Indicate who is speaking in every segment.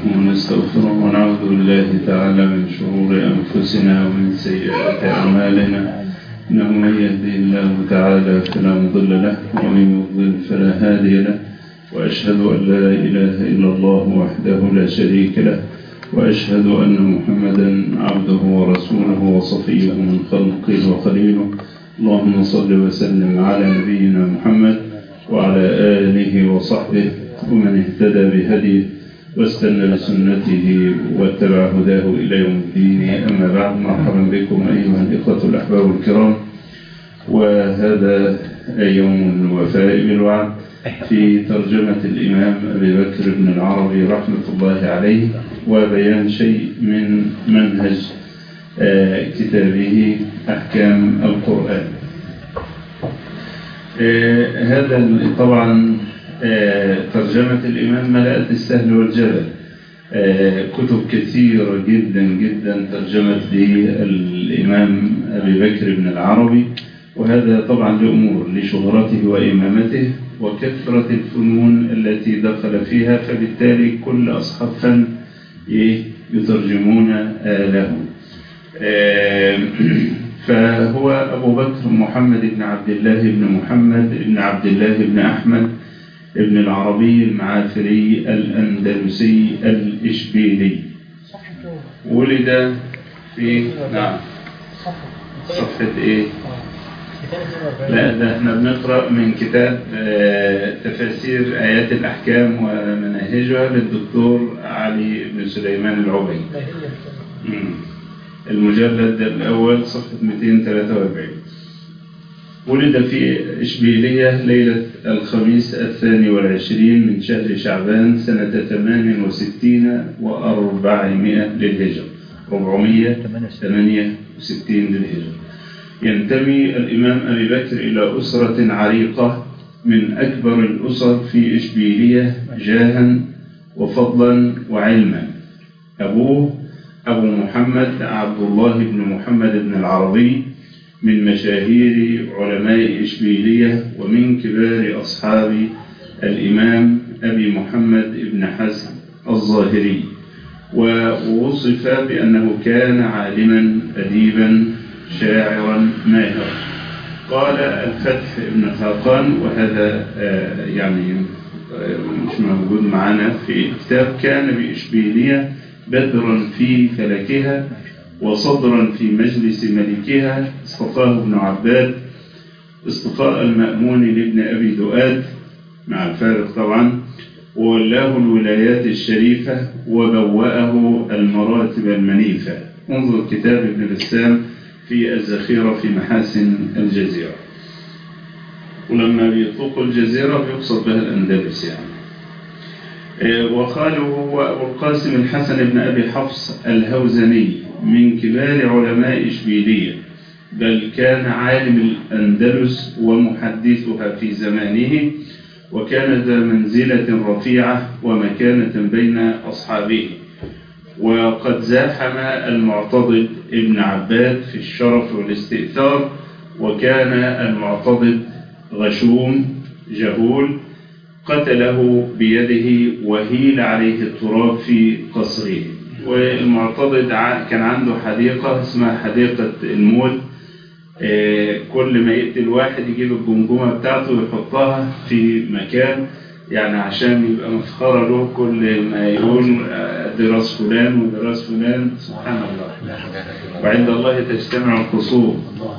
Speaker 1: ونستغفره ونعوذ بالله تعالى من شرور أنفسنا ومن سيئات أعمالنا، إنه من يهدي الله تعالى فلا مضل له ومن يضلل فلا هادي له، وأشهد أن لا إله إلا الله وحده لا شريك له، وأشهد أن محمدا عبده ورسوله وصفيه من خلقه وخليله. اللهم صل وسلم على نبينا محمد وعلى آله وصحبه ومن اهتدى بهديه واستنى بسنته واتبع هداه إلى يوم الدين. أما بعد، مرحبا بكم أيها الإخوة الأحباب الكرام، وهذا يوم الوفاء بالوعد في ترجمة الإمام أبي بكر بن العربي رحمة الله عليه، وبيان شيء من منهج كتابه أحكام القرآن. هذا طبعا ترجمة الإمام ملأت السهل والجبل، كتب كثيرة جدا جدا ترجمت للإمام أبي بكر بن العربي، وهذا طبعا لأمور لشهرته وإمامته وكثرة الفنون التي دخل فيها، فبالتالي كل أصحاب فن يترجمون له. فهو أبو بكر محمد بن عبد الله بن محمد بن عبد الله بن أحمد ابن العربي المعافري الأندلسي الإشبيلي. ولد في صفحة إيه؟ لا، ده احنا بنقرأ من كتاب تفاسير آيات الأحكام ومناهجها للدكتور علي بن سليمان العبيد، المجلد الأول صفحة 243. ولد في إشبيلية ليلة الخميس 22 من شهر شعبان سنة 68 و400 للهجرة، 468 للهجرة. ينتمي الإمام أبي بكر إلى أسرة عريقة من أكبر الأسر في إشبيلية جاها وفضلا وعلما. أبوه أبو محمد عبد الله بن محمد بن العربي من مشاهير علماء إشبيلية ومن كبار أصحاب الإمام أبي محمد بن حزم الظاهري، ووصف بأنه كان عالما أديبا شاعرا ماهرا. قال الفتح بن خاقان، وهذا يعني مش موجود معنا في كتاب، كان بإشبيلية بدرا في فلكها وصدرا في مجلس ملكها، اصطفاه ابن عباد اصطفاء المأمون لابن أبي دؤاد مع الفارق طبعا، وولاه الولايات الشريفة وبوأه المراتب المنيفة. انظر كتاب ابن بسام في الذخيرة في محاسن الجزيرة. ولما بيطلق الجزيرة بيقصد بها الأندلس يعني. وخاله هو أبو القاسم الحسن بن أبي حفص الهوزني من كبار علماء إشبيلية، بل كان عالم الأندلس ومحدثها في زمانه، وكان ذا منزلة رفيعة ومكانة بين أصحابه. وقد زاحم المعتضد ابن عباد في الشرف والاستئثار، وكان المعتضد غشوم جهول، قتله بيده وهيل عليه التراب في قصره. والمعتضد كان عنده حديقة اسمها حديقة الموت، كل ما يقتل واحد يجيب الجمجمة بتاعته ويحطها في مكان، يعني عشان يبقى مفخرة له، كل ما يقول دراس فلان ودراس فلان، سبحان الله، وعند الله تجتمع الخصوم.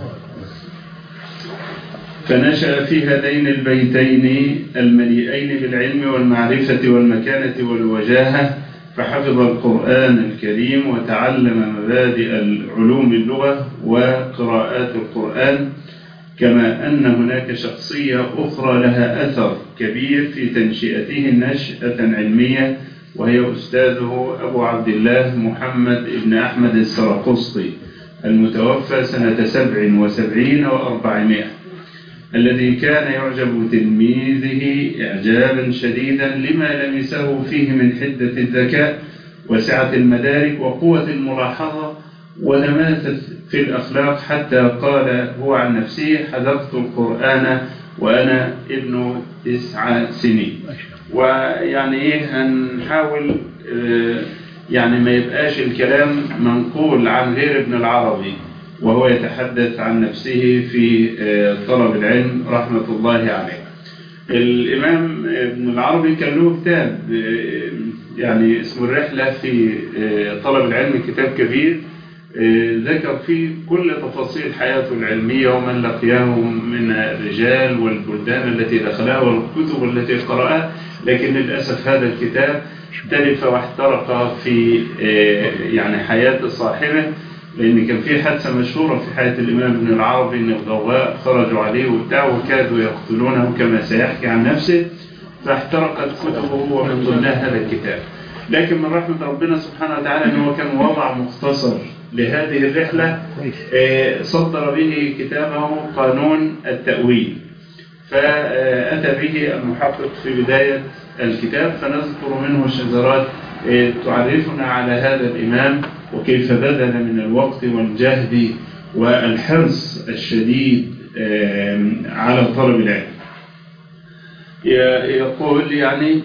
Speaker 1: فنشأ في هذين البيتين المليئين بالعلم والمعرفة والمكانة والوجاهة، فحفظ القرآن الكريم وتعلم مبادئ العلوم اللغة وقراءات القرآن، كما أن هناك شخصية أخرى لها أثر كبير في تنشئته نشأة علمية، وهي أستاذه أبو عبد الله محمد بن أحمد السرقسطي المتوفى سنة 77 و400، الذي كان يعجب تلميذه إعجابا شديدا لما لمسه فيه من حدة الذكاء وسعة المدارك وقوة الملاحظة ونماذج في الأخلاق، حتى قال هو عن نفسه: حذقت القرآن وأنا ابن 9 سنين. ويعني هنحاول يعني ما يبقاش الكلام منقول عن غير ابن العربي وهو يتحدث عن نفسه في طلب العلم رحمة الله عليه. الإمام ابن العربي كان له كتاب يعني اسمه الرحلة في طلب العلم، كتاب كبير ذكر فيه كل تفاصيل حياته العلمية ومن لقياه من الرجال والبلدان التي دخلها والكتب التي قرأها. لكن للأسف هذا الكتاب تلف واحترق في يعني حياة صاحبه، لأن كان في حادثة مشهورة في حياة الإمام ابن العربي إن الغواء خرجوا عليه وبتاع وكادوا يقتلونه كما سيحكي عن نفسه، فاحترقت كتبه ومن ضمنها هذا الكتاب. لكن من رحمة ربنا سبحانه وتعالى أنه كان وضع مختصر لهذه الرحلة صدر به كتابه قانون التأويل، فأتى به المحقق في بداية الكتاب، فنذكر منه شذرات تعرفنا على هذا الإمام وكيف بذل من الوقت والجهد والحرص الشديد على طلب العلم. يقول يعني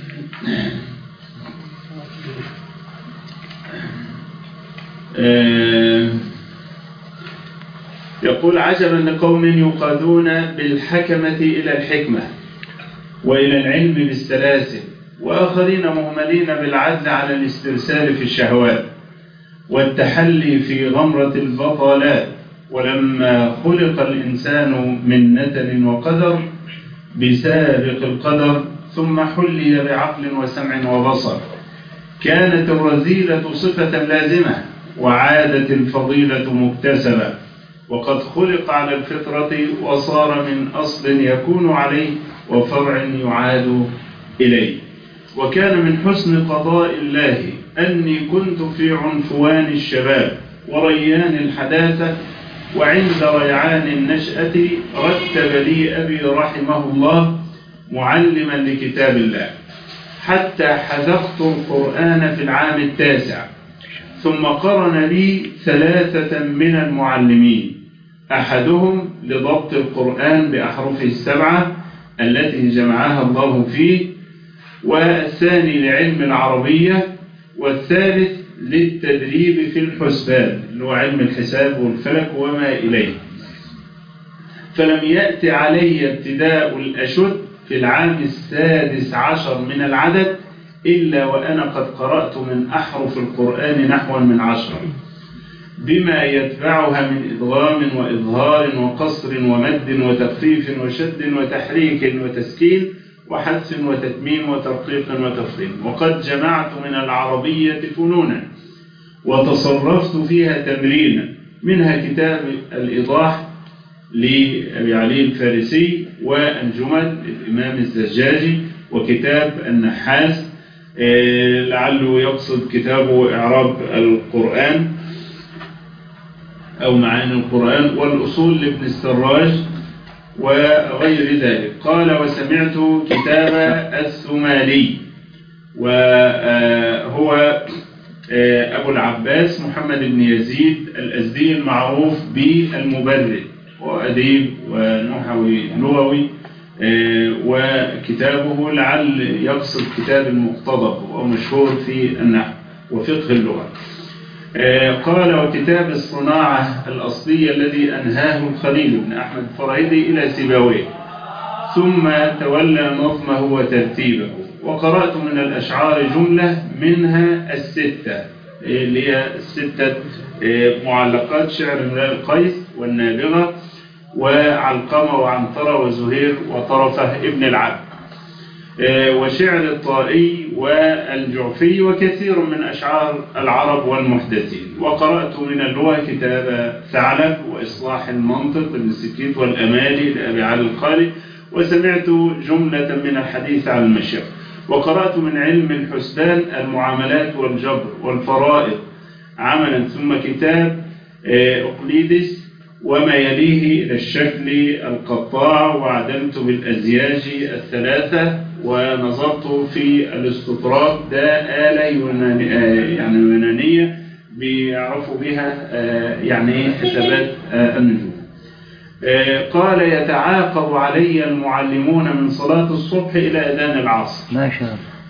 Speaker 1: يقول عجبا لقوم يقادون بالحكمة إلى الحكمة وإلى العلم بالسلاسل، وآخرين مهملين بالعزل على الاسترسال في الشهوات والتحلي في غمرة البطالات. ولما خلق الإنسان من نتن وقدر بسابق القدر ثم حلي بعقل وسمع وبصر، كانت الرذيلة صفة لازمة وعادت الفضيلة مكتسبة، وقد خلق على الفطرة وصار من أصل يكون عليه وفرع يعاد إليه. وكان من حسن قضاء الله أني كنت في عنفوان الشباب وريان الحداثة، وعند ريعان النشأة رتب لي أبي رحمه الله معلما لكتاب الله، حتى حذقت القرآن في العام 9، ثم قرن لي 3 من المعلمين، أحدهم لضبط القرآن بأحرفه 7 التي جمعها الله فيه، والثاني لعلم العربية، والثالث للتدريب في الحسبان اللي هو علم الحساب والفلك وما إليه. فلم يأتي علي ابتداء الأشد في العام 16 من العدد إلا وأنا قد قرأت من أحرف القرآن نحو من 10، بما يتبعها من إدغام وإظهار وقصر ومد وتخفيف وشد وتحريك وتسكين وحذف وتتميم وترقيق وتفخيم. وقد جمعت من العربية فنونا وتصرفت فيها تمرينا، منها كتاب الإيضاح لأبي علي الفارسي، والجمل للإمام الزجاجي، وكتاب النحاس لعله يقصد كتابه إعراب القرآن أو معاني القرآن، والأصول لابن السراج وغير ذلك. قال وسمعت كتاب الثمالي، وهو أبو العباس محمد بن يزيد الأزدي المعروف بالمبرد، وأديب ونحوي لغوي، وكتابه لعل يقصد كتاب المقتضب ومشهور في النحو وفقه اللغة. قال وكتاب الصناعة الأصلية الذي أنهاه الخليل بن أحمد الفراهيدي إلى سيبويه، ثم تولى نظمه وترتيبه. وقرأت من الأشعار جملة منها 6 اللي هي 6 معلقات شعر امرئ القيس والنابغة وعلقمة وعنترة وزهير وطرفة ابن العبد، وشعر الطائي والجعفي، وكثير من أشعار العرب والمحدثين. وقرأت من اللغة كتاب ثعلب وإصلاح المنطق للسكيت والأمالي لأبي علي القاري، وسمعت جملة من الحديث عن المشيخ. وقرأت من علم الحسبان المعاملات والجبر والفرائض عملا، ثم كتاب أقليدس وما يليه إلى الشكل القطاع، وعدلت بالأزياج 3، ونظرت في الاستطراد، ده آلة يعني يونانية بيعرفوا بها يعني حسابات النجوم. قال يتعاقب علي المعلمون من صلاة الصبح إلى أذان العصر،
Speaker 2: ما شاء الله،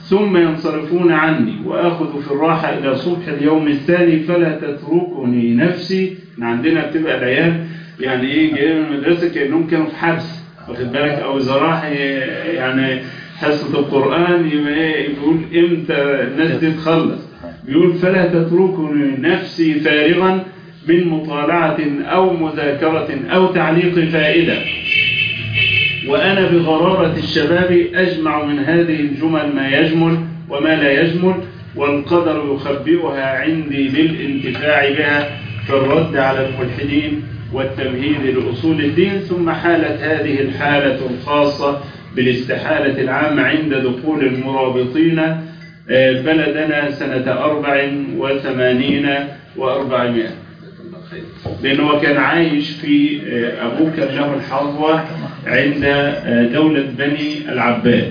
Speaker 1: ثم ينصرفون عني وآخذ في الراحة إلى صبح اليوم الثاني فلا تتركني نفسي. عندنا بتبقى العيال يعني إيه جايين من المدرسة كأنهم كانوا في حبس، واخد بالك، أو إذا راح يعني حصة القرآن يقول إمتى الناس دي تخلص، بيقول فلا تتركني نفسي فارغا من مطالعة أو مذاكرة أو تعليق فائدة، وأنا بغرارة الشباب أجمع من هذه الجمل ما يجمل وما لا يجمل، والقدر يخبئها عندي للانتفاع بها في الرد على الملحدين والتمهيد لأصول الدين. ثم حالت هذه الحالة الخاصة بالاستحالة العامة عند دخول المرابطين بلدنا سنة 84 و400، لأنه كان عايش في أبوه كان له الحظوة عند دولة بني العباد،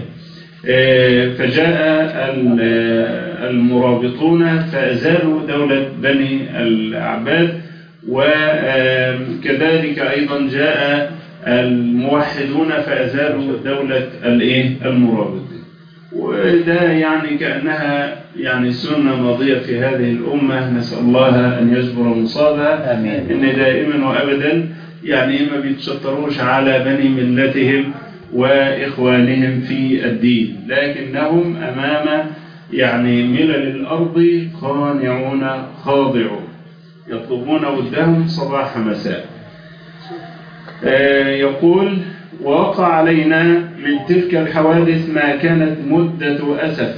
Speaker 1: فجاء المرابطون فأزالوا دولة بني العباد، وكذلك أيضا جاء الموحدون فأزالوا دولة المرابطين. وده يعني كأنها يعني سنة ماضية في هذه الأمة، نسأل الله أن يجبر مصابها. إن دائما وأبدا يعني ما بيتشطروش على بني ملتهم وإخوانهم في الدين، لكنهم أمام يعني ملل الأرض خانعون خاضعون يطلبون ودهم صباح مساء. يقول ووقع علينا من تلك الحوادث ما كانت مدة أسف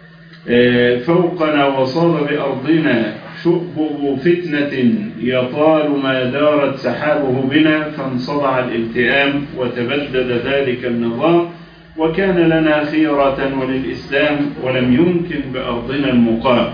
Speaker 1: فوقنا وصاب بأرضنا شؤبه فتنة يطال ما دارت سحابه بنا، فانصدع الالتئام وتبدد ذلك النظام، وكان لنا خيرة وللإسلام ولم يمكن بأرضنا المقام.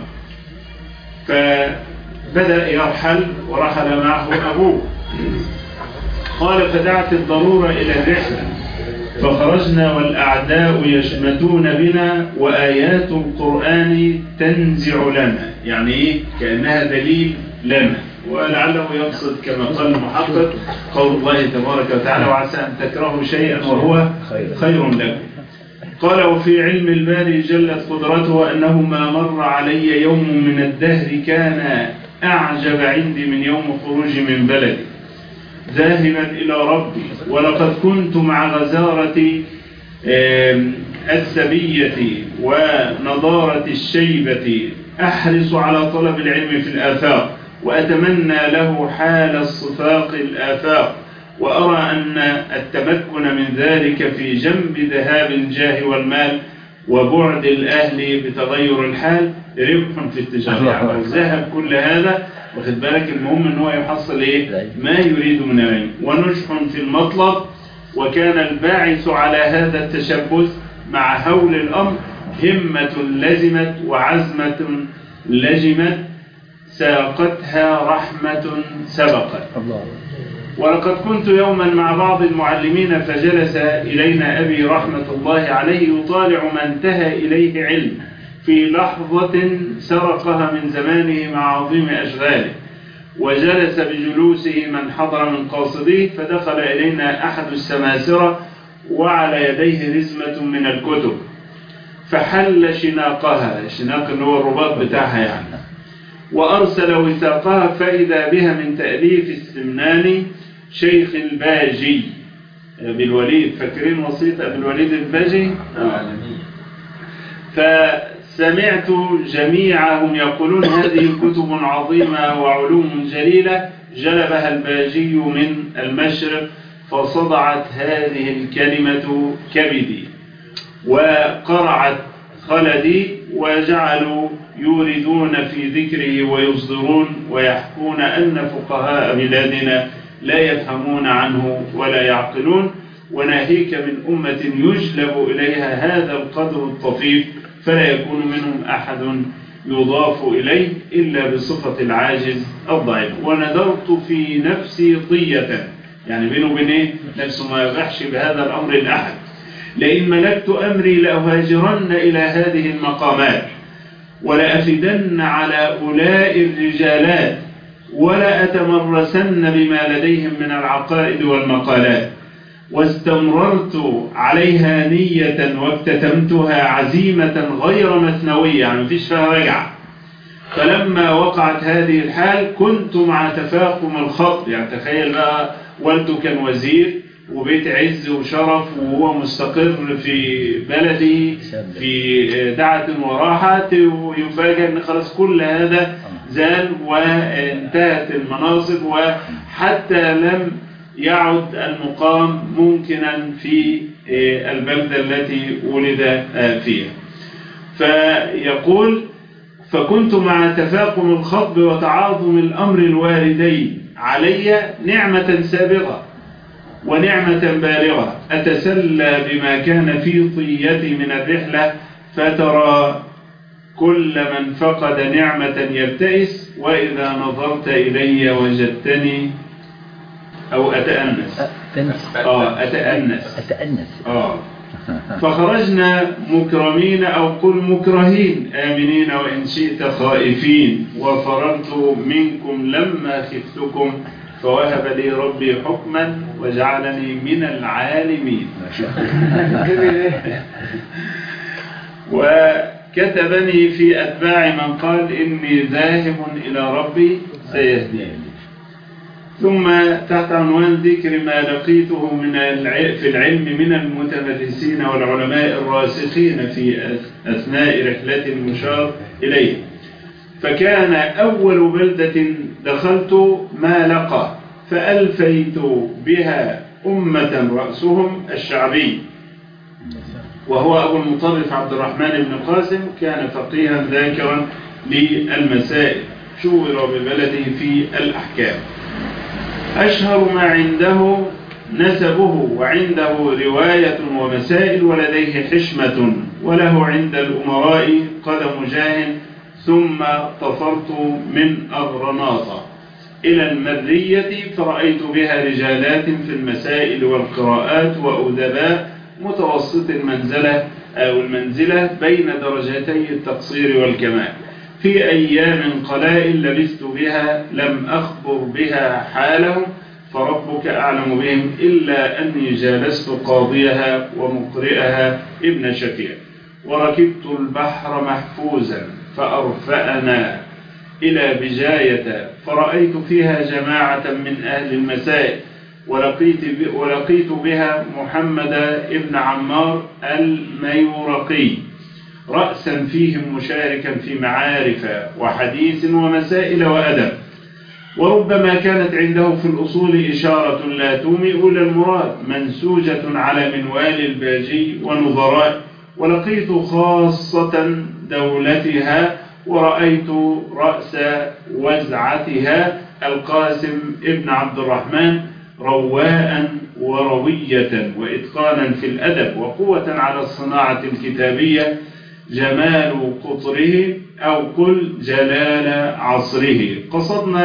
Speaker 1: فبدأ يرحل ورحل معه أبوه. قال فدعت الضرورة إلى الرحلة فخرجنا والأعداء يشمتون بنا وآيات القرآن تنزع لنا، يعني إيه؟ كأنها دليل لنا، ولعله يقصد كما قال المحقق قول الله تبارك وتعالى وعسى أن تكرهوا شيئا وهو خير لكم. قال وفي علم الباري جلت قدرته أنه ما مر علي يوم من الدهر كان أعجب عندي من يوم خروجي من بلدي ذاهبا إلى ربي، ولقد كنت مع غزارة السبية ونضارة الشيبة أحرص على طلب العلم في الآفاق، وأتمنى له حال الصفاق الآفاق، وأرى أن التمكن من ذلك في جنب ذهاب الجاه والمال وبعد الأهل بتغير الحال ربح في التجارة. وذهب كل هذا واخد بالك، المهم ان هو يحصل ما يريد من العلم، ونجح في المطلب. وكان الباعث على هذا التشبث مع هول الأمر همة لزمت وعزمة لجمت ساقتها رحمة سبقت. ولقد كنت يوما مع بعض المعلمين فجلس إلينا أبي رحمة الله عليه يطالع ما انتهى إليه علم في لحظة سرقها من زمانه مع عظيم أشغاله، وجلس بجلوسه من حضر من قاصديه، فدخل إلينا أحد السماسرة وعلى يديه رزمة من الكتب، فحل شناقها، الشناق اللي هو الرباط بتاعها يعني، وأرسل وثاقها فإذا بها من تأليف السمناني شيخ الباجي بالوليد، فاكرين وصية أبي الوليد الباجي؟ فسمعت جميعهم يقولون هذه كتب عظيمة وعلوم جليلة جلبها الباجي من المشرق، فصدعت هذه الكلمة كبدي وقرعت خلدي، وجعلوا يوردون في ذكره ويصدرون ويحكون أن فقهاء بلادنا لا يفهمون عنه ولا يعقلون، وناهيك من أمة يجلب إليها هذا القدر الطفيف فلا يكون منهم أحد يضاف إليه إلا بصفة العاجز الضعيف. وندرت في نفسي طية، يعني بينه وبين نفسه ما يبحش بهذا الأمر الأحد، لئن ملكت أمري لأهاجرن إلى هذه المقامات ولأفدن على أولاء الرجالات ولا أتمرسن بما لديهم من العقائد والمقالات، واستمررت عليها نية واكتتمتها عزيمة غير مثنوية، يعني مفيش فيها رجعة. فلما وقعت هذه الحال كنت مع تفاقم الخط، يعني تخيل بقى والده كان وزير وبيت عز وشرف وهو مستقر في بلده في دعة وراحة، ويفاجأ ان خلاص كل هذا زال وانتهت المناصب، وحتى لم يعد المقام ممكنا في البلدة التي ولد فيها. فيقول: فكنت مع تفاقم الخطب وتعاظم الأمر الواردين علي نعمة سابغة ونعمة بالغة، أتسلى بما كان في طيتي من الرحلة، فترى كل من فقد نعمة يبتئس، وإذا نظرت إلي وجدتني أو أتأنس. أتأنس. فخرجنا مكرمين أو قل مكرهين آمنين وإن شئت خائفين، وفررت منكم لما خفتكم، فوهب لي ربي حكما وجعلني من العالمين. وكتبني في أتباع من قال إني ذاهب إلى ربي سيهدين. ثم تحت عنوان ذكر ما لقيته في العلم من المتمرسين والعلماء الراسخين في أثناء رحلة المشار إليه. فكان أول بلدة دخلت ما لقى، فألفيت بها أمة رأسهم الشعبي، وهو أبو المطرف عبد الرحمن بن القاسم، كان فقيها ذاكرا للمسائل، شور ببلده في الأحكام. أشهر ما عنده نسبه، وعنده رواية ومسائل، ولديه حشمة، وله عند الأمراء قدم جاه. ثم طفرت من أغرناطة إلى المرية، فرأيت بها رجالات في المسائل والقراءات، وأدباء متوسط المنزلة بين درجتي التقصير والكمال. في أيام قلائل لبثت بها لم أخبر بها حالهم، فربك أعلم بهم، إلا أني جالست قاضيها ومقرئها ابن شفيع، وركبت البحر محفوزا فأرفأنا إلى بجاية، فرأيت فيها جماعة من أهل المسائل، ولقيت بها محمد ابن عمار الميورقي رأسا فيهم مشاركا في معارف وحديث ومسائل وأدب. وربما كانت عنده في الأصول إشارة لا تومئ إلى المراد، منسوجة على منوال الباجي ونظراء. ولقيت خاصة دولتها، ورأيت رأس وزعتها القاسم ابن عبد الرحمن رواء وروية وإتقانا في الأدب، وقوة على الصناعة الكتابية، جمال قطره أو قل جلال عصره. قصدنا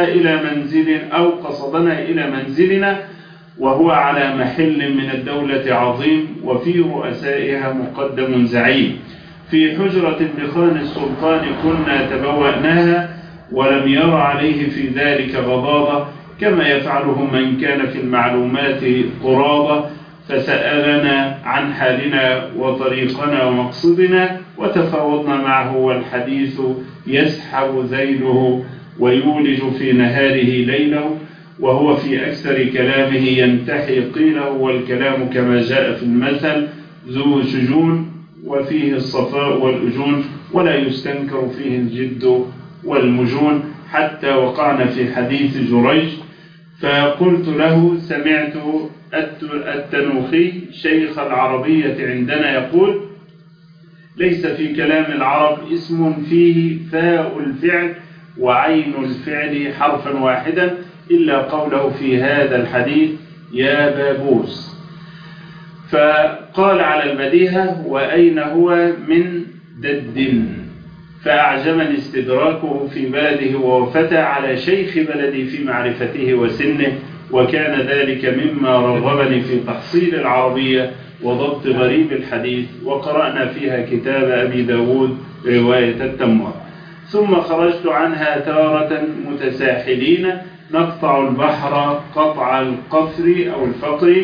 Speaker 1: إلى منزلنا، وهو على محل من الدولة عظيم، وفي رؤسائها مقدم زعيم. في حجرة بخان السلطان كنا تبوأناها، ولم ير عليه في ذلك غضاضة، كما يفعله من كان في المعلومات قرابة. فسألنا عن حالنا وطريقنا ومقصدنا، وتفاوضنا معه، والحديث يسحب ذيله ويولج في نهاره ليله، وهو في أكثر كلامه ينتحي قيله، والكلام كما جاء في المثل ذو شجون، وفيه الصفاء والأجون، ولا يستنكر فيه الجد والمجون. حتى وقعنا في حديث جريج، فقلت له: سمعت التنوخي شيخ العربية عندنا يقول: ليس في كلام العرب اسم فيه فاء الفعل وعين الفعل حرفا واحدا، إلا قوله في هذا الحديث يا بابوس. فقال على البديهة: وأين هو من دد؟ فأعجبني استدراكه في بلده، ووفتى على شيخ بلدي في معرفته وسنه، وكان ذلك مما رغبني في تحصيل العربية وضبط غريب الحديث. وقرأنا فيها كتاب أبي داود رواية التمار. ثم خرجت عنها تارة متساحلين، نقطع البحر قطع القفر أو الفقر،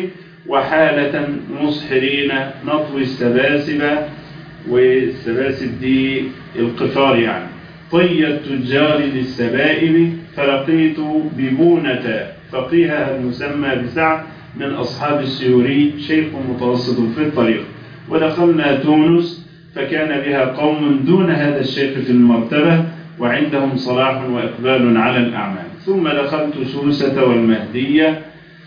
Speaker 1: وحالة مصحرين نطوي السباسب، والسباسب دي القفار يعني، طي التجار للسبائب، فلقيت ببونة فقيهها المسمى بسعد من أصحاب السيوري شيخ متوسط في الطريق. ودخلنا تونس فكان بها قوم دون هذا الشيخ في المرتبة وعندهم صلاح وإقبال على الأعمال. ثم دخلت سوسة والمهدية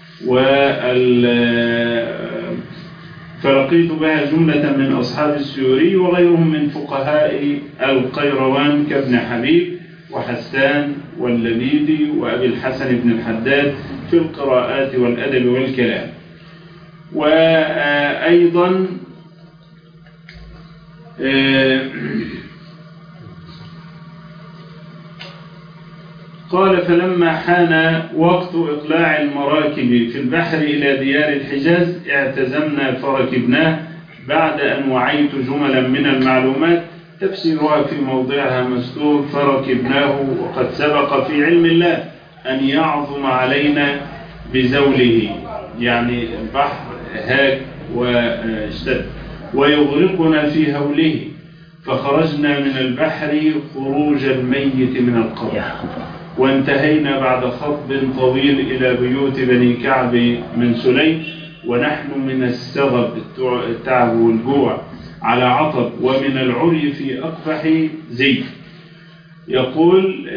Speaker 1: فلقيت بها جملة من أصحاب السيوري وغيرهم من فقهاء القيروان كابن حبيب وحسان واللبيدي وأبي الحسن بن الحداد في القراءات والأدب والكلام. وأيضا قال فلما حان وقت إقلاع المراكب في البحر إلى ديار الحجاز اعتزمنا فركبناه، بعد أن وعيت جملا من المعلومات تفسيرها في موضعها مستور، فركبناه وقد سبق في علم الله أن يعظم علينا بزوله، يعني البحر هاج واشتد، ويغرقنا في هوله، فخرجنا من البحر خروج الميت من القبر، وانتهينا بعد خطب طويل إلى بيوت بني كعب من سليم، ونحن من السغب التعب والجوع على عطب، ومن العري في أقفح زيت. يقول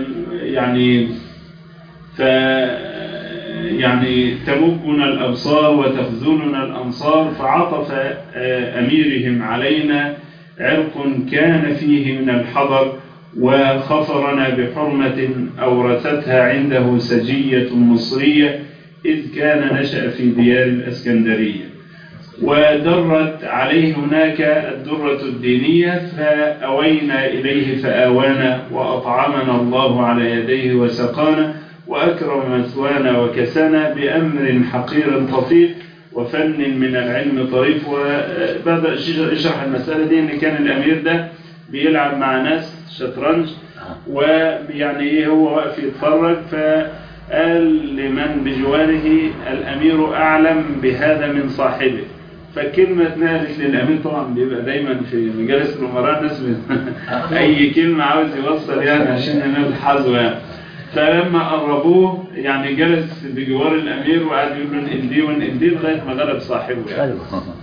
Speaker 1: يعني تمجنا الأبصار وتخذلنا الأنصار، فعطف أميرهم علينا عرق كان فيه من الحضر، وخفرنا بحرمة أورثتها عنده سجية مصرية إذ كان نشأ في ديار الأسكندرية، ودرت عليه هناك الدرة الدينية، فأوينا إليه فآوانا، وأطعمنا الله على يديه وسقانا، وأكرم مثوانا وكسانا بأمر حقير طفيف وفن من العلم طريف. وبدأ يشرح المسألة دي إن كان الأمير ده بيلعب مع ناس شطرنج، ويعني ايه هو واقف يتفرج، فقال لمن بجواره الأمير أعلم بهذا من صاحبه، فكلمة اتنقلت للأمير. طبعا بيبقى دايما في مجالس الأمراء ناس أي كلمة عاوز يوصل يعني عشان ينال حظه يعني. فلما قربوه يعني جلس بجوار الأمير وقعد يقول له انقل دي وانقل دي لغاية ما غلب صاحبه يعني.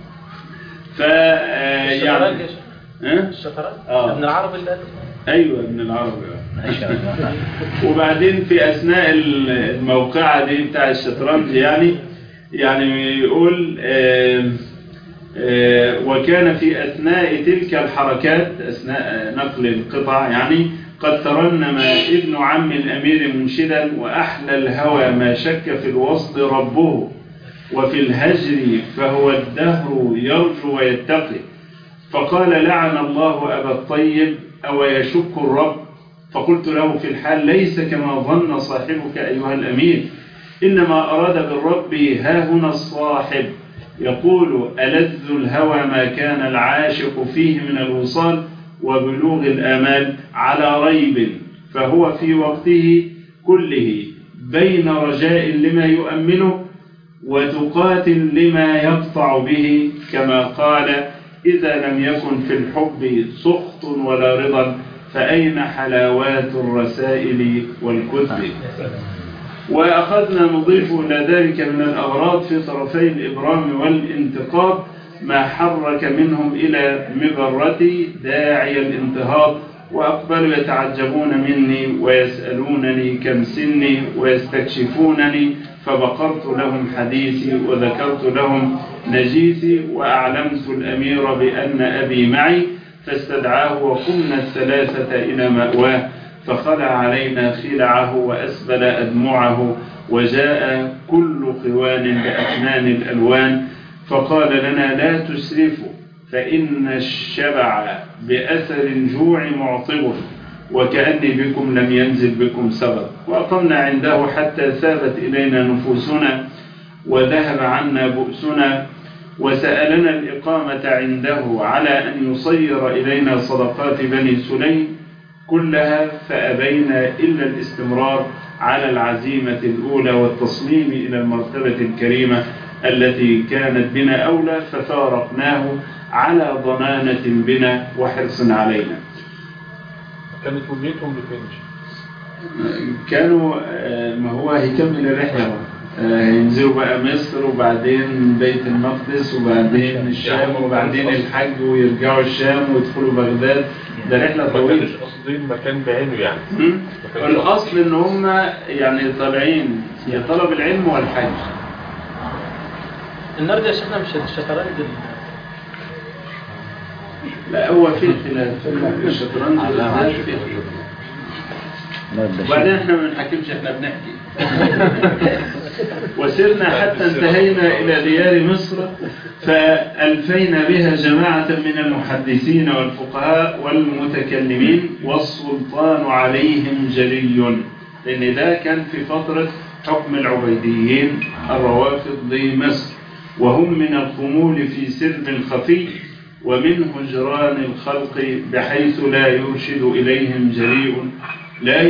Speaker 1: يعني
Speaker 2: الشطرنج ابن العربي اللي
Speaker 1: ايوه ابن العربي. وبعدين في اثناء الموقعه دي بتاع الشطرنج يعني يقول وكان في اثناء تلك الحركات اثناء نقل القطع يعني قد ترنم ابن عم الامير منشدا، واحلى الهوى ما شك في الوصل ربه، وفي الهجر فهو الدهر يرجو ويتقي، فقال لعن الله أبا الطيب أو يشك الرب. فقلت له في الحال ليس كما ظن صاحبك أيها الأمير، إنما أراد بالرب ها هنا الصاحب، يقول ألذ الهوى ما كان العاشق فيه من الوصال وبلوغ الآمال على ريب، فهو في وقته كله بين رجاء لما يؤمنه وتقات لما يقطع به، كما قال إذا لم يكن في الحب سخط ولا رضا فأين حلاوات الرسائل والكتب. وأخذنا نضيف إلى ذلك من الأغراض في طرفي الإبرام والانتقاد ما حرك منهم إلى مبرتي داعي الانتهاض، وأقبلوا يتعجبون مني ويسألونني كم سني ويستكشفونني، فبقرت لهم حديثي وذكرت لهم نجيسي، وأعلمت الأمير بأن أبي معي، فاستدعاه وقمنا الثلاثة إلى مأواه، فخلع علينا خلعه وأسبل أدمعه، وجاء كل خوان بأفنان الألوان، فقال لنا لا تسرفوا فإن الشبع بأثر الجوع معطب، وكأني بكم لم ينزل بكم سبب. وأقمنا عنده حتى ثابت إلينا نفوسنا وذهب عنا بؤسنا، وسألنا الإقامة عنده على أن يصير إلينا صدقات بني سليم كلها، فأبينا إلا الاستمرار على العزيمة الأولى والتصميم إلى المرتبة الكريمة، التي كانت بنا أولى، ففارقناه على ضنانة بنا وحرص علينا.
Speaker 3: كانت وجهتهم لفين؟
Speaker 1: كانوا ما هو هيكمل الرحلة، هينزلوا بقى مصر وبعدين بيت المقدس وبعدين الشام وبعدين الحج ويرجعوا الشام ويدخلوا بغداد. ده رحلة طويلة.
Speaker 3: ما كانش قصدين مكان بعينه يعني.
Speaker 1: الأصل إن هم يعني طالعين لطلب العلم والحج.
Speaker 2: النرد يا شيخنا مش الشطرنج
Speaker 1: لا هو في خلاف الشطرنج وبعدين احنا ما بنحكمش، احنا بنحكي. وسرنا حتى انتهينا إلى ديار مصر، فألفينا بها جماعة من المحدثين والفقهاء والمتكلمين، والسلطان عليهم جلي، لأن ده كان في فترة حكم العبيديين الروافض لمصر، وهم من الخمول في سرب خفي ومن هجران الخلق بحيث لا يرشد إليهم جريء، لا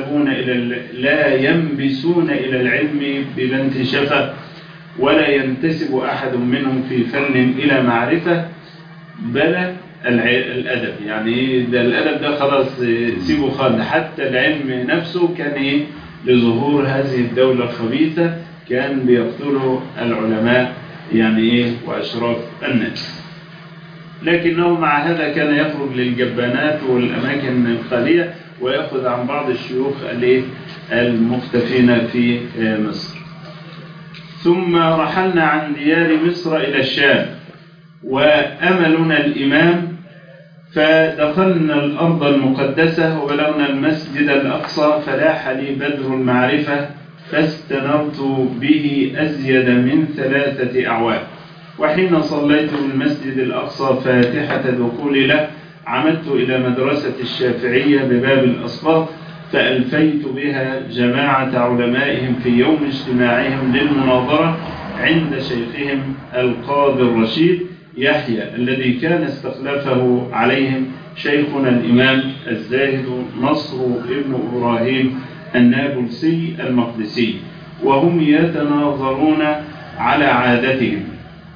Speaker 1: ينبسون إلى العلم بلا انتشافة، ولا ينتسب أحد منهم في فن إلى معرفة بل الأدب. يعني ده الأدب ده خلاص سيبه خالد، حتى العلم نفسه كان لظهور هذه الدولة الخبيثة كان بيقتلوا العلماء يعني وأشراف الناس. لكنه مع هذا كان يخرج للجبانات والأماكن الخالية ويأخذ عن بعض الشيوخ المختفين في مصر. ثم رحلنا عن ديار مصر إلى الشام، وأملنا الإمام، فدخلنا الأرض المقدسة وبلغنا المسجد الأقصى، فلاح لي بدر المعرفة، فاستنرت به أزيد من 3 أعوام. وحين صليت بالمسجد الأقصى فاتحة دخول له، عمدت إلى مدرسة الشافعية بباب الأسباط، فألفيت بها جماعة علمائهم في يوم اجتماعهم للمناظرة عند شيخهم القاضي الرشيد يحيى، الذي كان استخلفه عليهم شيخنا الإمام الزاهد نصر ابن إبراهيم النابلسي المقدسي، وهم يتناظرون على عادتهم.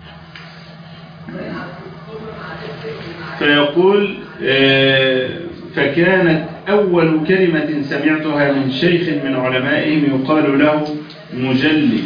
Speaker 1: فيقول فكانت أول كلمة سمعتها من شيخ من علمائهم يقال له مجلي،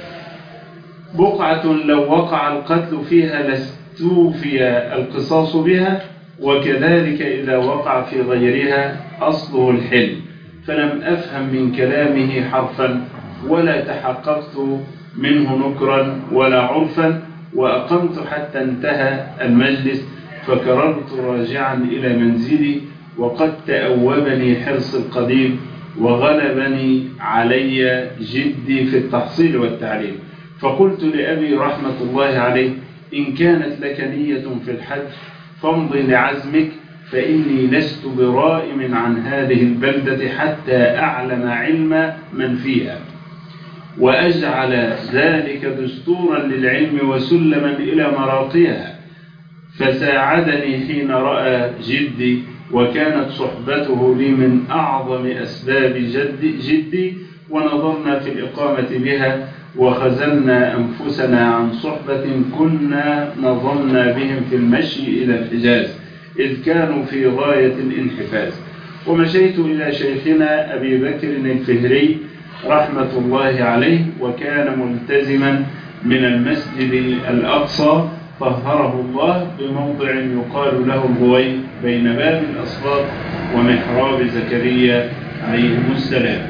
Speaker 1: بقعة لو وقع القتل فيها لاستوفي القصاص بها، وكذلك إذا وقع في غيرها أصله الحل. فلم أفهم من كلامه حرفا ولا تحققت منه نكرا ولا عرفا، وأقمت حتى انتهى المجلس، فكررت راجعا إلى منزلي، وقد تأوبني حرص القديم وغلبني علي جدي في التحصيل والتعليم. فقلت لأبي رحمة الله عليه: إن كانت لك نية في الحج فامضي لعزمك، فإني لست برائم عن هذه البلدة حتى أعلم علم من فيها، وأجعل ذلك دستورا للعلم وسلما إلى مراقيها. فساعدني حين رأى جدي، وكانت صحبته لي من أعظم أسباب جدي، ونظرنا في الإقامة بها، وخزلنا أنفسنا عن صحبة كنا نظرنا بهم في المشي إلى الحجاز، إذ كانوا في غاية الانحفاز. ومشيت إلى شيخنا أبي بكر الفهري رحمة الله عليه، وكان ملتزما من المسجد الأقصى طهره الله بموضع يقال له الغوي بين باب الأسباط ومحراب زكريا عليهم السلام.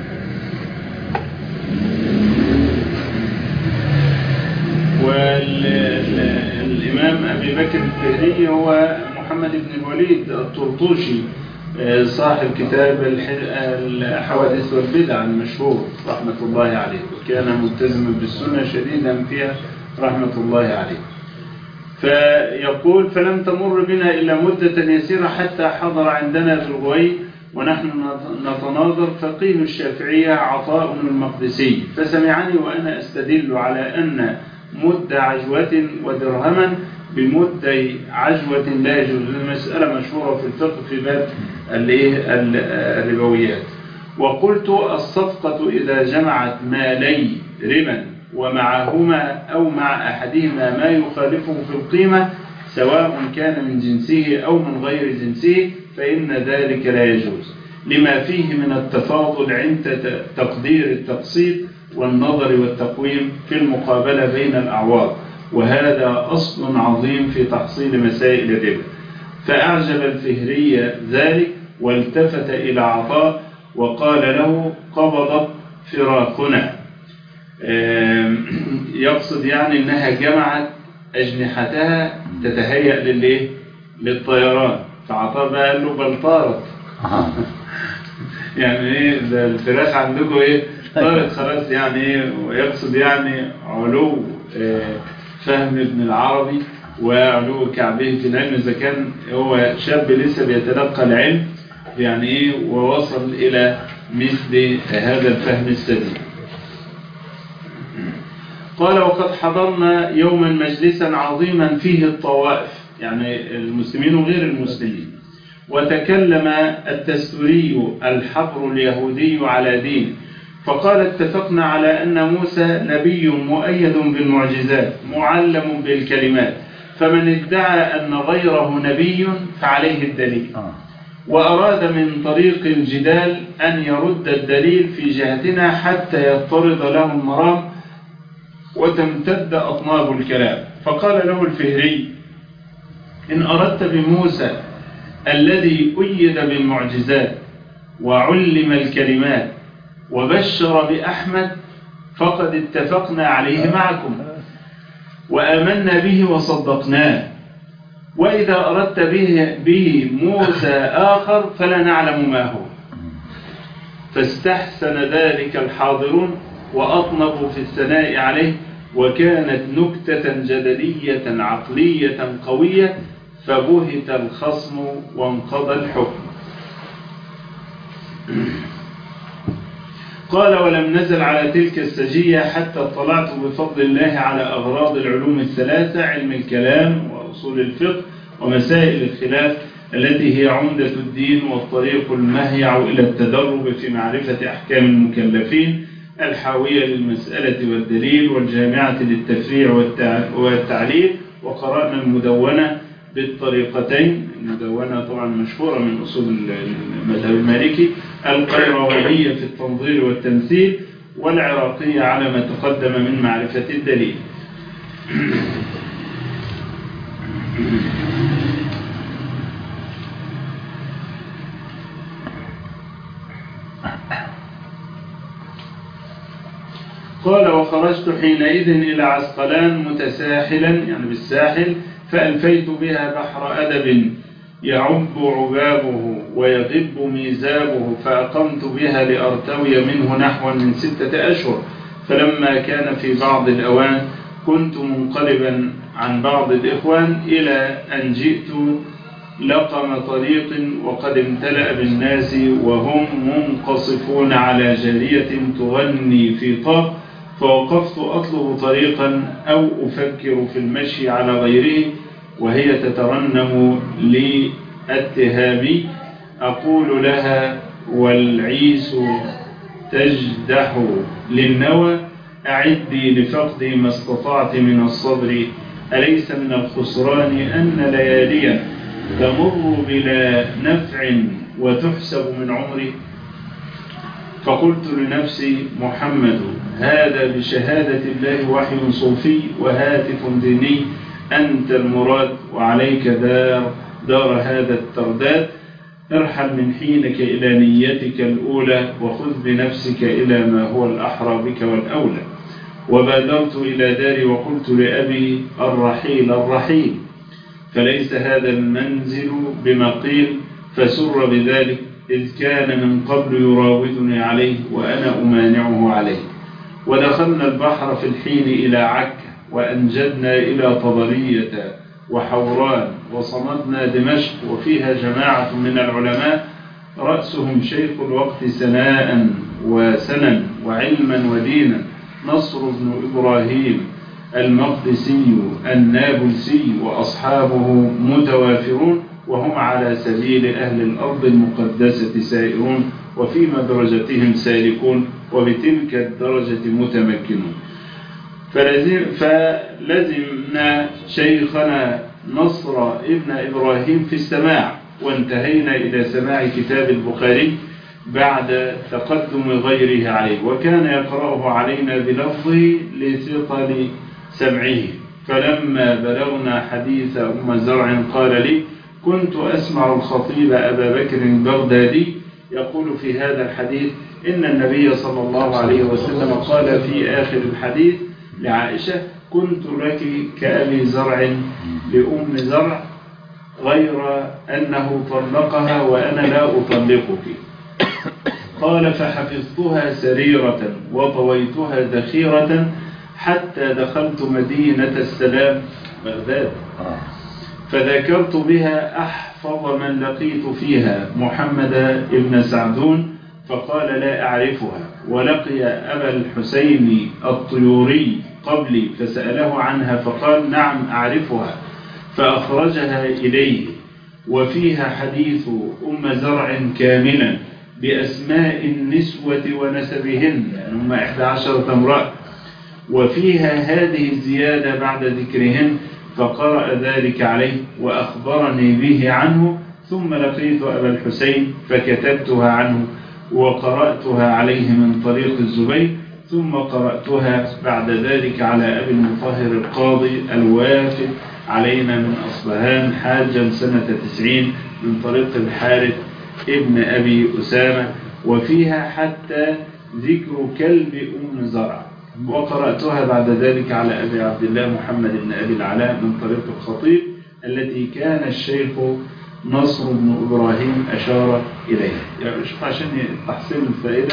Speaker 1: والإمام أبي بكر الفهري هو محمد بن الوليد الطرطوشي صاحب كتاب الحوادث والبدع المشهور رحمة الله عليه، وكان ملتزما بالسنة شديدا فيها رحمة الله عليه. فيقول: فلم تمر بنا إلا مدة يسيرة حتى حضر عندنا في الغوي ونحن نتناظر فقيه الشافعية عطاء المقدسي، فسمعني وأنا أستدل على أن مد عجوة ودرهما بمد عجوة لا يجوز. المسألة مشهورة في الفقه في باب الربويات. وقلت: الصفقة إذا جمعت مالي ربا ومعهما أو مع أحدهما ما يخالفه في القيمة سواء كان من جنسه أو من غير جنسه فإن ذلك لا يجوز، لما فيه من التفاضل عند تقدير التقسيط والنظر والتقويم في المقابلة بين الأعوار، وهذا أصل عظيم في تحصيل مسائل الربا. فأعجب الفهري ذلك والتفت إلى عطاء وقال له قبضت فراخنا، يقصد يعني أنها جمعت أجنحتها تتهيأ للطيران، فعطاء بقى قال له بل طارت. يعني ايه ده الفراخ عندكم ايه طارت خلاص، يعني ايه، ويقصد يعني علو فهم ابن العربي وعلو كعبه في العلم، إذا كان هو شاب لسه بيتلقى العلم يعني ايه ووصل إلى مثل هذا الفهم السديد. قال وقد حضرنا يوما مجلسا عظيما فيه الطوائف، يعني المسلمين وغير المسلمين، وتكلم التستوري الحبر اليهودي على دين، فقال اتفقنا على أن موسى نبي مؤيد بالمعجزات معلم بالكلمات، فمن ادعى أن غيره نبي فعليه الدليل، وأراد من طريق الجدال أن يرد الدليل في جهتنا حتى يضطرد له المرام وتمتد أطناب الكلام. فقال له الفهري إن أردت بموسى الذي أيد بالمعجزات وعلم الكلمات وبشر بأحمد فقد اتفقنا عليه معكم وآمنا به وصدقناه، وإذا أردت به موسى آخر فلا نعلم ما هو. فاستحسن ذلك الحاضرون وأطنبوا في الثناء عليه، وكانت نكتة جدلية عقلية قوية، فبهت الخصم وانقضى الحكم. قال ولم نزل على تلك السجية حتى اطلعت بفضل الله على أغراض العلوم الثلاثة: علم الكلام وأصول الفقه ومسائل الخلاف التي هي عمدة الدين والطريق المهيع إلى التدرب في معرفة أحكام المكلفين الحاوية للمسألة والدليل والجامعة للتفريع والتعليل. وقرأنا المدونة بالطريقتين، المدونة طبعا مشهورة من أصول المذهب المالكي، القيروانية في التنظير والتمثيل، والعراقية على ما تقدم من معرفة الدليل. قال وخرجت حينئذ إلى عسقلان متساحلا، يعني بالساحل، فألفيت بها بحر أدب يعب عبابه ويغب ميزابه، فأقمت بها لأرتوي منه نحو من 6 أشهر. فلما كان في بعض الأوان كنت منقلبا عن بعض الإخوان إلى أن جئت لقم طريق وقد امتلأ بالناس وهم منقصفون على جارية تغني في طاق، فوقفت أطلب طريقا أو أفكر في المشي على غيره وهي تترنم لاتهامي، أقول لها والعيس تجدح للنوى أعدي لفقدي ما استطعت من الصبر، أليس من الخسران أن لياليا تمر بلا نفع وتحسب من عمري. فقلت لنفسي محمد هذا بشهادة الله وحي صوفي وهاتف ديني، أنت المراد وعليك دار هذا الترداد، ارحل من حينك إلى نيتك الأولى وخذ بنفسك إلى ما هو الأحرى بك والأولى. وبادرت إلى داري وقلت لأبي الرحيل، فليس هذا المنزل بما قيل، فسر بذلك إذ كان من قبل يراودني عليه وأنا أمانعه عليه. ودخلنا البحر في الحين إلى عكا، وأنجدنا إلى طبرية وحوران، وصمدنا دمشق وفيها جماعة من العلماء رأسهم شيخ الوقت سناء وسنا وعلما ودينا نصر بن إبراهيم المقدسي النابلسي، وأصحابه متوافرون وهم على سبيل أهل الأرض المقدسة سائرون، وفي مدرجتهم سالكون، وبتلك الدرجة متمكنون. فلزمنا شيخنا نصر ابن إبراهيم في السماع، وانتهينا إلى سماع كتاب البخاري بعد تقدم غيره عليه، وكان يقرأه علينا بلفظه لثقل سمعه. فلما بلغنا حديث أم زرع قال لي: كنت أسمع الخطيب أبا بكر البغدادي يقول في هذا الحديث إن النبي صلى الله عليه وسلم قال في آخر الحديث لعائشة: كنت لك كأبي زرع لأم زرع، غير أنه طلقها وأنا لا أطلقك. قال: فحفظتها سريرة وطويتها ذخيرة حتى دخلت مدينة السلام بغداد، فذكرت بها أحفظ من لقيت فيها محمد ابن سعدون، فقال: لا أعرفها. ولقي أبا الحسين الطيوري قبلي فسأله عنها فقال: نعم أعرفها، فأخرجها إليه، وفيها حديث أم زرع كاملا بأسماء النسوة ونسبهن، يعني هم 11 امرأة، وفيها هذه الزيادة بعد ذكرهن، فقرأ ذلك عليه وأخبرني به عنه. ثم لقيت أبا الحسين فكتبتها عنه وقرأتها عليه من طريق الزبير، ثم قرأتها بعد ذلك على أبي المطهر القاضي الوافد علينا من أصبهان حاجا سنة 90 من طريق الحارث ابن أبي أسامة، وفيها حتى ذكر كلب أم زرع. وقرأتها بعد ذلك على أبي عبد الله محمد بن أبي العلاء من طريق الخطيب التي كان الشيخ نصر بن إبراهيم أشار إليها. يعني شوف عشان تحصيل الفائدة.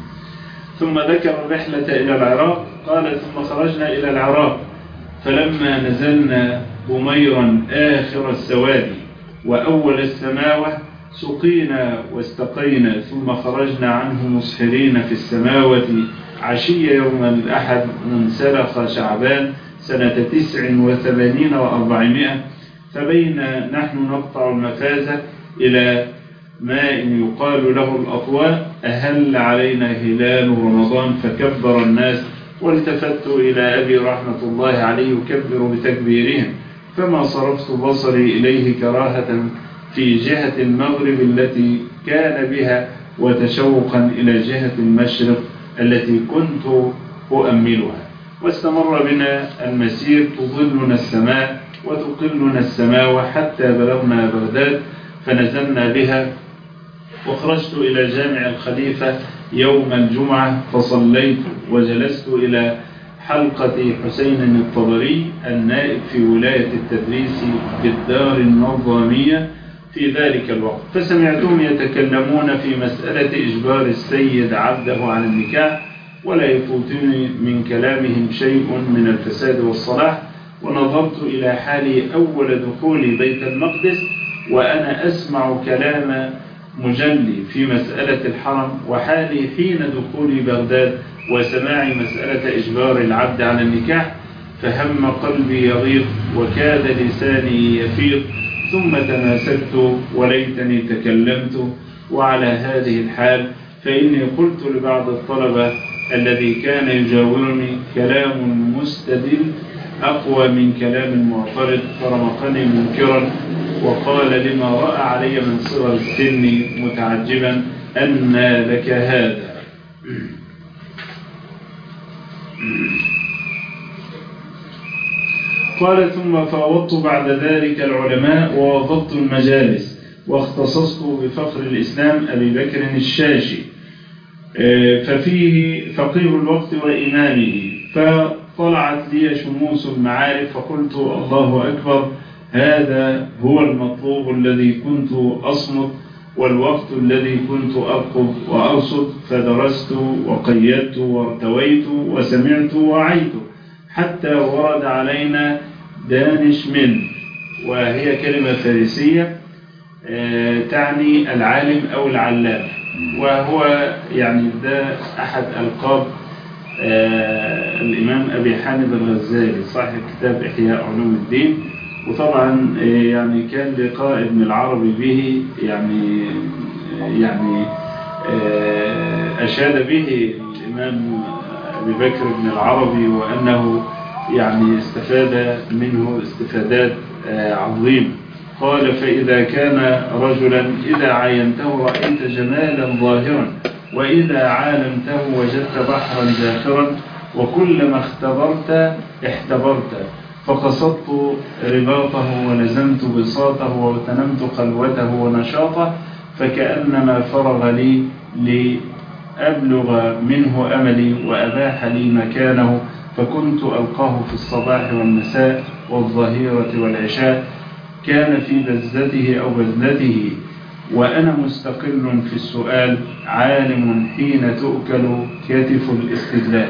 Speaker 1: ثم ذكر الرحلة إلى العراق، قال: ثم خرجنا إلى العراق، فلما نزلنا بميرا آخر السوادي وأول السماوة سقينا واستقينا، ثم خرجنا عنه مسحرين في السماوة عشي يوم الأحد منسلخ شعبان سنة 89 و400، فبينا نحن نقطع المفازة إلى ماء يقال له الأطواء أهل علينا هلال رمضان فكبر الناس، والتفت إلى أبي رحمة الله عليه يكبر بتكبيرهم، فما صرفت بصري إليه كراهة في جهة المغرب التي كان بها وتشوقا إلى جهة المشرق التي كنت أؤملها. واستمر بنا المسير، تظلنا السماء وتقلنا السماء حتى بلغنا بغداد، فنزلنا بها، وخرجت إلى جامع الخليفة يوم الجمعة فصليت، وجلست إلى حلقة حسين الطبري النائب في ولاية التدريس بالدار النظامية في ذلك الوقت، فسمعتهم يتكلمون في مسألة إجبار السيد عبده على النكاح، ولا يفوتني من كلامهم شيء من الفساد والصلاح. ونظرت إلى حالي أول دخول بيت المقدس وأنا أسمع كلام مجلي في مسألة الحرم، وحالي حين دخول بغداد وسماع مسألة إجبار العبد على النكاح، فهم قلبي يغيظ وكاد لساني يفيض، ثم تماسكت وليتني تكلمت. وعلى هذه الحال فإني قلت لبعض الطلبة الذي كان يجاورني: كلام مستدل أقوى من كلام معترض، فرمقني منكرا وقال: لما رأى علي من صغر السن متعجبا أن لك هذا. قال: ثم فاوضت بعد ذلك العلماء ووظفت المجالس، واختصصت بفخر الإسلام أبي بكر الشاشي، ففيه فقيه الوقت وإمامه، فطلعت لي شموس المعارف، فقلت: الله أكبر، هذا هو المطلوب الذي كنت أصمت، والوقت الذي كنت أرقب وأرصد. فدرست وقيدت وارتويت وسمعت وعيت، حتى ورد علينا دانش من، وهي كلمة فارسية تعني العالم أو العلام، وهو يعني ده أحد ألقاب الإمام أبي حامد الغزالي صاحب كتاب إحياء علوم الدين. وطبعا يعني كان لقاء ابن العربي به يعني أشاد به الإمام أبي بكر بن العربي وأنه يعني استفاد منه استفادات عظيمة. قال: فإذا كان رجلا إذا عاينته رأيت جمالا ظاهرا، وإذا عالمته وجدت بحرا زاخرا، وكلما اختبرت احتبرت، فقصدت رباطه ونزمت بساطه واغتنمت خلوته ونشاطه، فكأنما فرغ لي لأبلغ منه أملي وأباح لي مكانه، فكنت ألقاه في الصباح والمساء والظهيرة والعشاء، كان في بزته أو بذلته، وأنا مستقل في السؤال، عالم حين تؤكل كتف الاستدلال.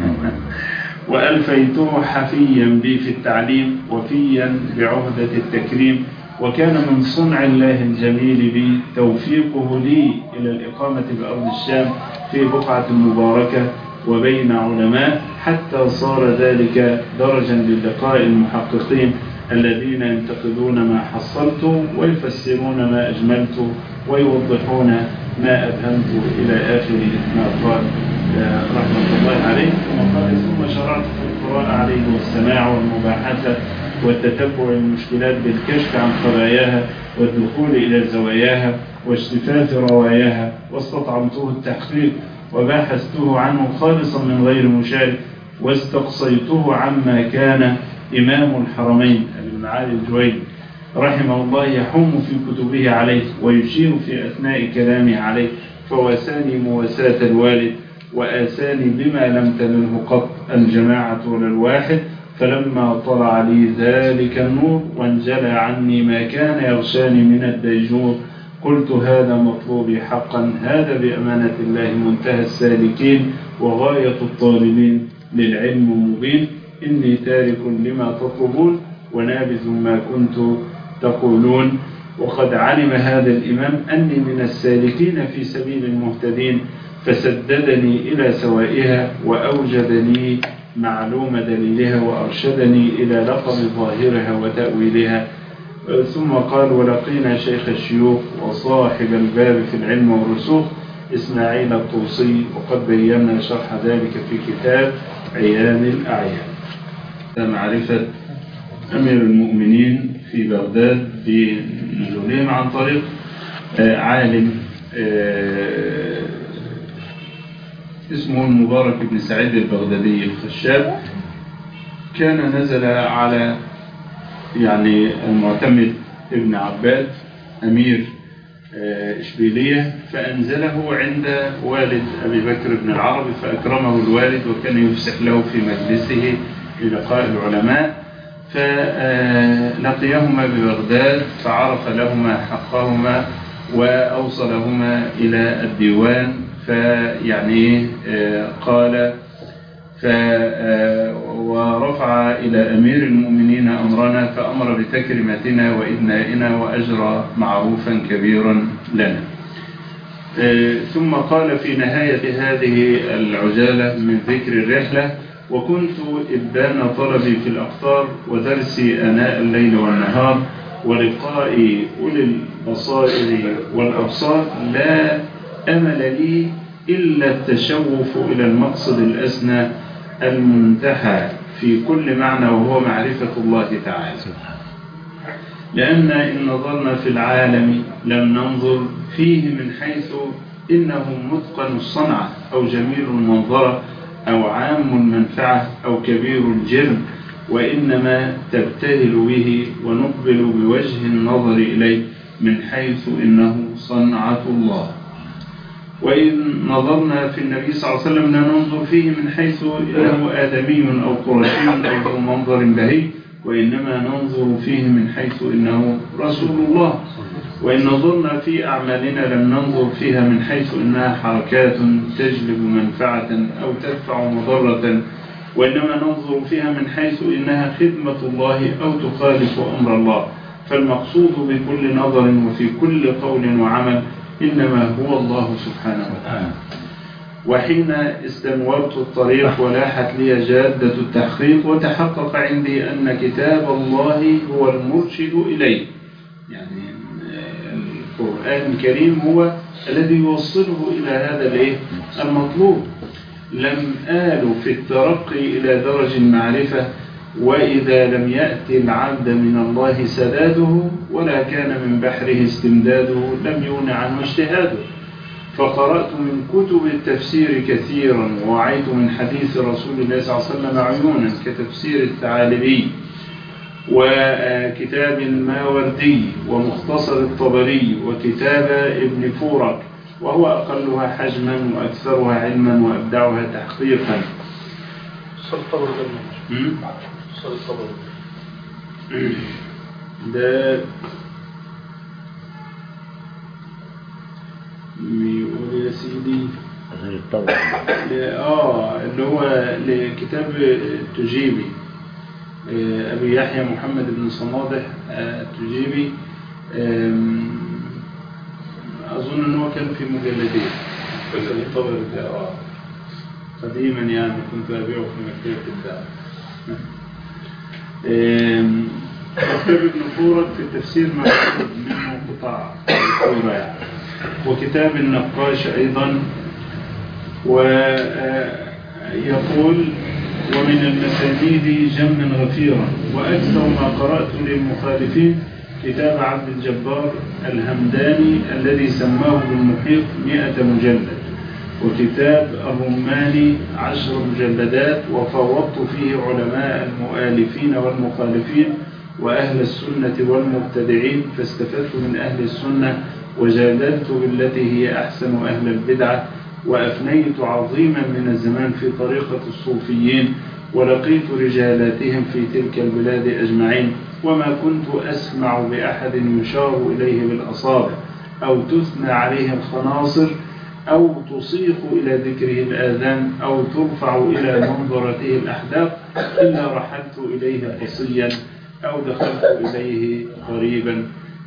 Speaker 1: وألفيته حفيا بي في التعليم وفيا بعهدة التكريم، وكان من صنع الله الجميل بي توفيقه لي إلى الإقامة بأرض الشام في بقعة مباركة وبين علماء، حتى صار ذلك درجا للقاء المحققين الذين ينتقدون ما حصلت ويفسرون ما أجملت ويوضحون ما أبهمت، إلى آخر ما قال رحمة الله عليه. ثم شرعت في القراءة عليه والسماع والمباحثة والتتبع المشكلات بالكشف عن خباياها والدخول إلى زواياها واجتفاف رواياها، واستطعمته التحقيق وباحثته عنه خالصا من غير مشارك، واستقصيته عما كان إمام الحرمين المعالي الجويني رحمه الله يحوم في كتبه عليه ويشير في أثناء كلامه عليه، فواساني مواساة الوالد وآساني بما لم تنله قط الجماعة ولا الواحد. فلما طلع لي ذلك النور وانجلى عني ما كان يغشاني من الديجور، قلت: هذا مطلوبي حقا، هذا بأمانة الله منتهى السالكين وغاية الطالبين للعلم مبين، إني تارك لما تطلبون ونابذ ما كنت تقولون. وقد علم هذا الإمام أني من السالكين في سبيل المهتدين، فسددني إلى سوائها وأوجد لي معلوم دليلها وأرشدني إلى لقب ظاهرها وتأويلها. ثم قال: ولقينا شيخ الشيوخ وصاحب الباب في العلم والرسوخ إسماعيل الطوسي، وقد بينا شرح ذلك في كتاب عيان الأعيان. معرفة أمير المؤمنين في بغداد بنزولهم عن طريق عالم اسمه المبارك بن سعيد البغدادي الخشاب، كان نزل على المعتمد ابن عباد أمير إشبيلية، فأنزله عند والد أبي بكر بن العربي، فأكرمه الوالد وكان يفسح له في مجلسه للقاء العلماء، فلقيهما ببغداد فعرف لهما حقهما وأوصلهما إلى الديوان، قال ورفع إلى أمير المؤمنين أمرنا، فأمر بتكريمتنا وإبنائنا وأجرى معروفا كبيرا لنا. ثم قال في نهاية هذه العجالة من ذكر الرحلة: وكنت إبان طلبي في الأقطار ودرسي آناء الليل والنهار ولقاء أولي البصائر والأبصار، لا أمل لي إلا التشوف إلى المقصد الأسنى المنتهى في كل معنى، وهو معرفة الله تعالى. لأن إن نظرنا في العالم لم ننظر فيه من حيث إنه متقن الصنعة أو جميل المنظرة أو عام المنفعة أو كبير الجرم، وإنما تبتهل به ونقبل بوجه النظر إليه من حيث إنه صنعة الله. وإن نظرنا في النبي صلى الله عليه وسلم لا ننظر فيه من حيث إنه آدمي أو قرشي أو ذو منظر بهي، وإنما ننظر فيه من حيث إنه رسول الله. وإن نظرنا في أعمالنا لم ننظر فيها من حيث إنها حركات تجلب منفعة أو تدفع مضرة، وإنما ننظر فيها من حيث إنها خدمة الله أو تخالف أمر الله. فالمقصود بكل نظر وفي كل قول وعمل إنما هو الله سبحانه وتعالى. وحين استنورت الطريق ولاحت لي جادة التحقيق، وتحقق عندي أن كتاب الله هو المرشد إليه، القرآن الكريم هو الذي يوصله إلى هذا المطلوب. لم آلوا في الترقي إلى درج المعرفة، وإذا لم يأتي العبد من الله سداده ولا كان من بحره استمداده لم يغن عنه اجتهاده. فقرأت من كتب التفسير كثيرا، ووعيت من حديث رسول الله صلى الله عليه وسلم عيونا كتفسير الثعالبي وكتاب الماوردي ومختصر الطبري وكتاب ابن فورك، وهو أقلها حجما وأكثرها علما وأبدعها تحقيقا. ده بيقول يا سيدي اللي هو لكتاب التجيبي، أبي يحيى محمد بن صنادح التجيبي، أظن أنه كان في مجلدين الطبر ده قديما يعني كنت أبيعه في مكتبة الدعوة. كتاب ابن فورك في التفسير مكتوب منه قطع يعني. وكتاب النقاش أيضا. ويقول ومن المسانيد جما غفيرا، وأكثر ما قرأت للمخالفين كتاب عبد الجبار الهمداني الذي سماه بالمحيط 100 مجلد، وكتاب الرماني 10 مجلدات، وفوضت فيه علماء المؤالفين والمخالفين وأهل السنة والمبتدعين، فاستفدت من أهل السنة وجادلت بالتي هي أحسن أهل البدعة، وأفنيت عظيما من الزمان في طريقة الصوفيين، ولقيت رجالاتهم في تلك البلاد أجمعين، وما كنت أسمع بأحد يشار إليه بالأصابع أو تثنى عليه الخناصر أو تصيخ إلى ذكره الآذان أو ترفع إلى منظرته الأحداق إلا رحلت إليه قصيا أو دخلت إليه قريبا.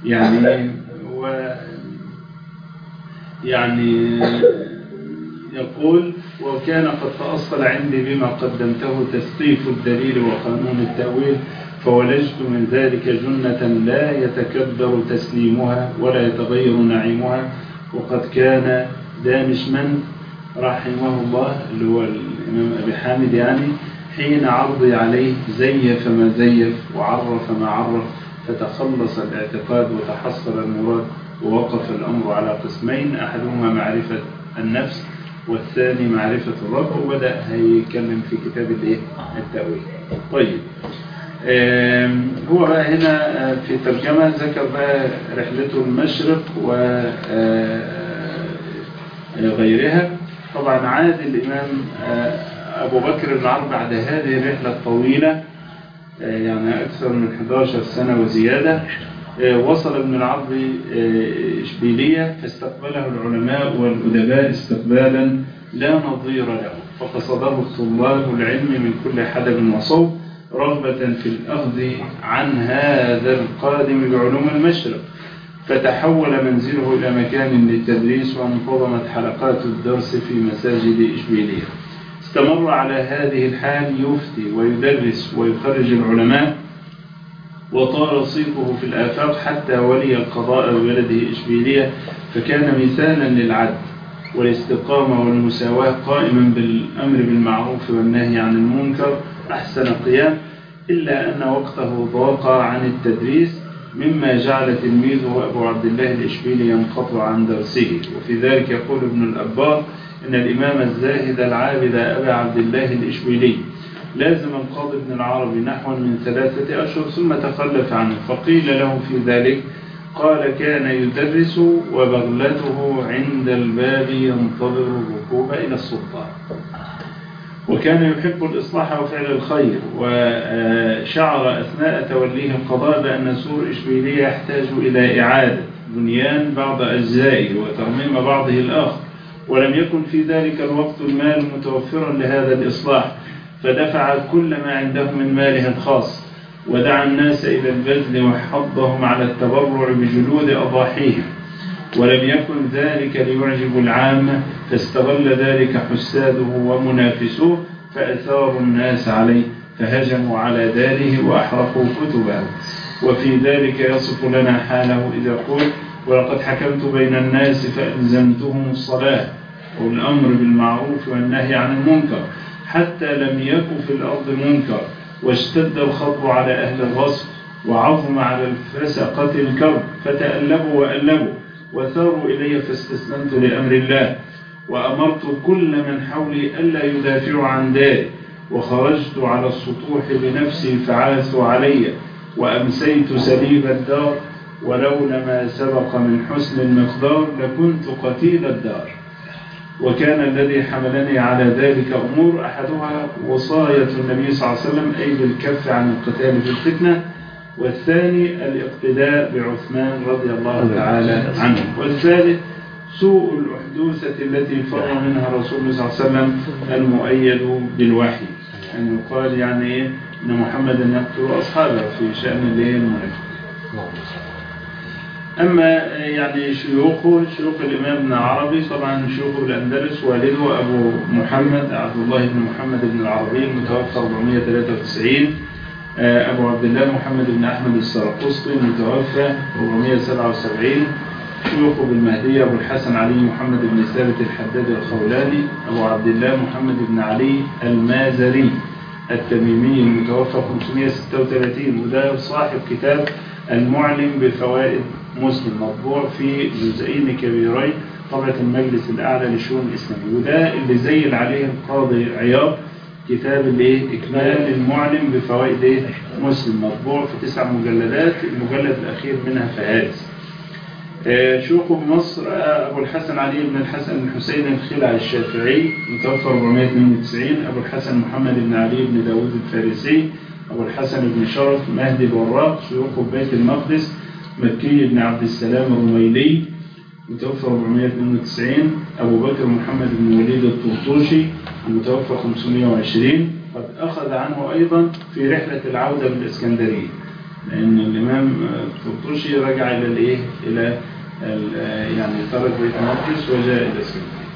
Speaker 1: يعني يقول وكان قد تأصل عندي بما قدمته تثقيف الدليل وقانون التأويل، فولجت من ذلك جنة لا يتكدر تسليمها ولا يتغير نعيمها. وقد كان دامشمن رحمه الله اللي هو الإمام أبي حامد يعني حين عرضي عليه زيف ما زيف وعرف ما عرف، فتخلص الاعتقاد وتحصل المراد، ووقف الأمر على قسمين، أحدهما معرفة النفس والثاني معرفة الرب، وبدأ هيتكلم في كتاب التأويل. طيب هو بقى هنا في ترجمة ذكر بقى رحلته المشرق وغيرها. طبعا عاد الإمام أبو بكر بن عرب بعد هذه الرحلة الطويلة يعني أكثر من 11 سنة وزيادة، وصل ابن العربي إشبيلية، فاستقبله العلماء والأدباء استقبالا لا نظير له، فقصده الطلاب العلم من كل حدب وصوب رغبة في الأخذ عن هذا القادم بعلوم المشرق، فتحول منزله إلى مكان للتدريس، وانتظمت حلقات الدرس في مساجد إشبيلية. استمر على هذه الحال يفتي ويدرس ويخرج العلماء، وطار صيته في الآفاق حتى ولي القضاء ببلده إشبيلية، فكان مثالا للعدل والاستقامة والمساواة، قائما بالأمر بالمعروف والنهي عن المنكر أحسن قيام، إلا أن وقته ضاق عن التدريس، مما جعل تلميذه أبو عبد الله الإشبيلي ينقطع عن درسه. وفي ذلك يقول ابن الأبار إن الإمام الزاهد العابد أبا عبد الله الإشبيلي لازم القاضي ابن العربي نحو من 3 أشهر ثم تخلف عنه، فقيل له في ذلك قال كان يدرس وبغلته عند الباب ينتظر الركوب إلى السلطان، وكان يحب الإصلاح وفعل الخير، وشعر أثناء توليه القضاء بأن سور إشبيلية يحتاج إلى إعادة بنيان بعض أجزائه وترميم بعضه الآخر، ولم يكن في ذلك الوقت المال متوفرا لهذا الإصلاح، فدفع كل ما عنده من ماله الخاص، ودعا الناس إلى البذل وحضهم على التبرع بجلود أضاحيهم، ولم يكن ذلك ليعجب العامة، فاستغل ذلك حساده ومنافسوه، فأثاروا الناس عليه فهجموا على داره وأحرقوا كتبه. وفي ذلك يصف لنا حاله إذا قلت ولقد حكمت بين الناس فألزمتهم الصلاة والأمر بالمعروف والنهي عن المنكر، حتى لم يكن في الأرض منكر، واشتد الخطب على أهل الغصب، وعظم على الفسقة الكرب، فتألبوا وألبوا وثاروا إلي، فاستسلمت لأمر الله، وأمرت كل من حولي ألا يدافعوا عن داري، وخرجت على السطوح بنفسي فعاثوا علي، وأمسيت سليب الدار، ولولا ما سبق من حسن المقدار لكنت قتيل الدار. وكان الذي حملني على ذلك أمور، أحدها وصاية النبي صلى الله عليه وسلم أي بالكف عن القتال في الفتنة، والثاني الاقتداء بعثمان رضي الله تعالى عنه، والثالث سوء الأحدوثة التي فر منها رسول الله صلى الله عليه وسلم المؤيد بالوحي، أن يقال يعني أن محمدا يقتل أصحابه في شأن المنافق. أما يعني شيوخ الإمام ابن عربي، طبعا شيوخ الأندلس والده أبو محمد عبد الله بن محمد بن العربي المتوفى 493، أبو عبد الله محمد بن أحمد السرقسطي المتوفى 477. شيوخه بالمهدية أبو الحسن علي محمد بن ثابت الحداد الخولاني، أبو عبد الله محمد بن علي المازري التميمي المتوفى 536، وده صاحب كتاب المعلم بفوائد مسلم مطبوع في جزئين كبيرين، طبعة المجلس الأعلى للشؤون الإسلامية، وده اللي زيل عليه القاضي عياض كتاب إكمال المعلم بفوائد مسلم مطبوع في 9 مجلدات، المجلد الأخير منها فهارس. شيوخه بمصر أبو الحسن علي بن الحسن بن حسين الخلعي الشافعي متوفى 492، أبو الحسن محمد بن علي بن داود الفارسي، أبو الحسن بن شرف مهدي الوراق. شيوخه بيت المقدس مكي بن عبد السلام الرميلي متوفى 492، أبو بكر محمد بن وليد الطرطوشي المتوفى 520. قد أخذ عنه أيضا في رحلة العودة بالإسكندرية، لأن الإمام الطرطوشي رجع إلى يعني ترك بيت المقدس وجاء إلى الإسكندرية.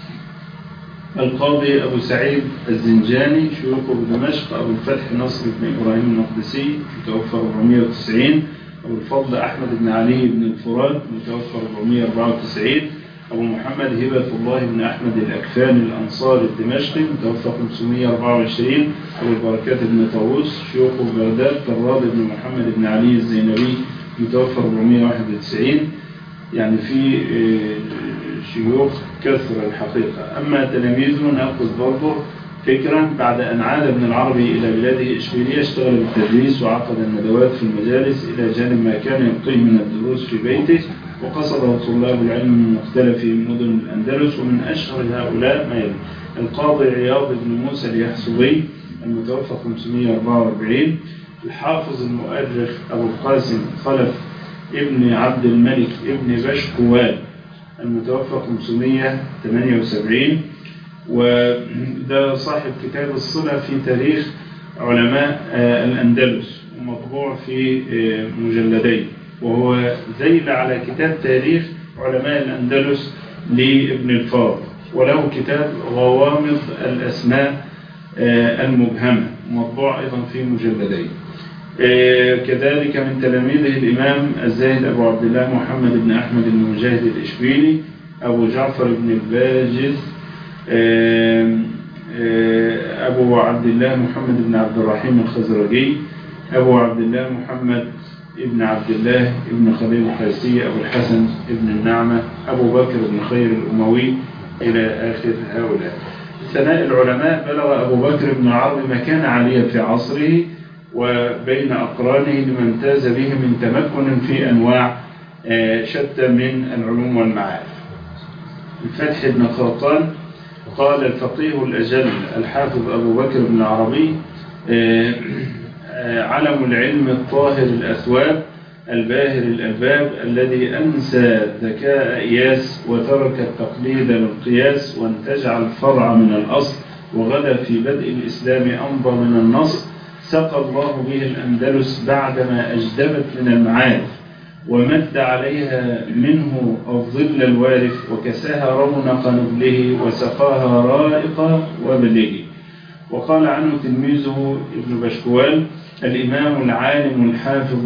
Speaker 1: القاضي أبو سعيد الزنجاني شيوخه بدمشق، أبو الفتح نصر بن إبراهيم المقدسي متوفى 490، أبو الفضل أحمد بن علي بن الفرات متوفى 494، أبو محمد هبة الله بن أحمد الأكفاني الأنصاري الدمشقي متوفى 524، أبو البركات بن طاووس شيوخه بغداد كراد بن محمد بن علي الزينبي متوفى 491. يعني في شيوخ كثرة الحقيقة. أما تلاميذه نأخذ برضه فكرا. بعد أن عاد ابن العربي إلى بلاده إشبيلية اشتغل بالتدريس وعقد الندوات في المجالس إلى جانب ما كان يلقيه من الدروس في بيته، وقصده طلاب العلم من مختلف مدن الأندلس، ومن أشهر هؤلاء ما يلي القاضي عياض بن موسى اليحصبي المتوفى 544، الحافظ المؤرخ أبو القاسم خلف ابن عبد الملك ابن بشكوال المتوفى 578، وده صاحب كتاب الصلة في تاريخ علماء الأندلس ومطبوع في مجلدين، وهو ذيل على كتاب تاريخ علماء الأندلس لابن الفاضل، وله كتاب غوامض الأسماء المبهمة مطبوع أيضا في مجلدين. كذلك من تلاميذه الإمام الزاهد أبو عبد الله محمد بن أحمد بن مجاهد الإشبيلي، أبو جعفر بن الباجز، أبو عبد الله محمد بن عبد الرحيم الخزرجي، أبو عبد الله محمد ابن عبد الله ابن خليل الفارسي، أبو الحسن ابن النعمة، أبو بكر بن خير الأموي، إلى آخر هؤلاء. ثناء العلماء بلغ أبو بكر بن العربي مكان عالية في عصره وبين أقرانه لما امتاز به من تمكن في أنواع شتى من العلوم والمعارف. الفتح بن خلقان قال الفقيه الأجل الحافظ أبو بكر بن العربي علم العلم الطاهر الأثواب الباهر الألباب الذي أنسى ذكاء إياس وترك التقليد للقياس وانتجع الفرع من الأصل وغدا في بدء الإسلام أمضى من النص، سقى الله به الأندلس بعدما أجدبت من المعارف ومد عليها منه الظل الوارف وكساها رونق نبله وسقاها رائق وبلغه. وقال عنه تلميذه ابن بشكوال الإمام العالم الحافظ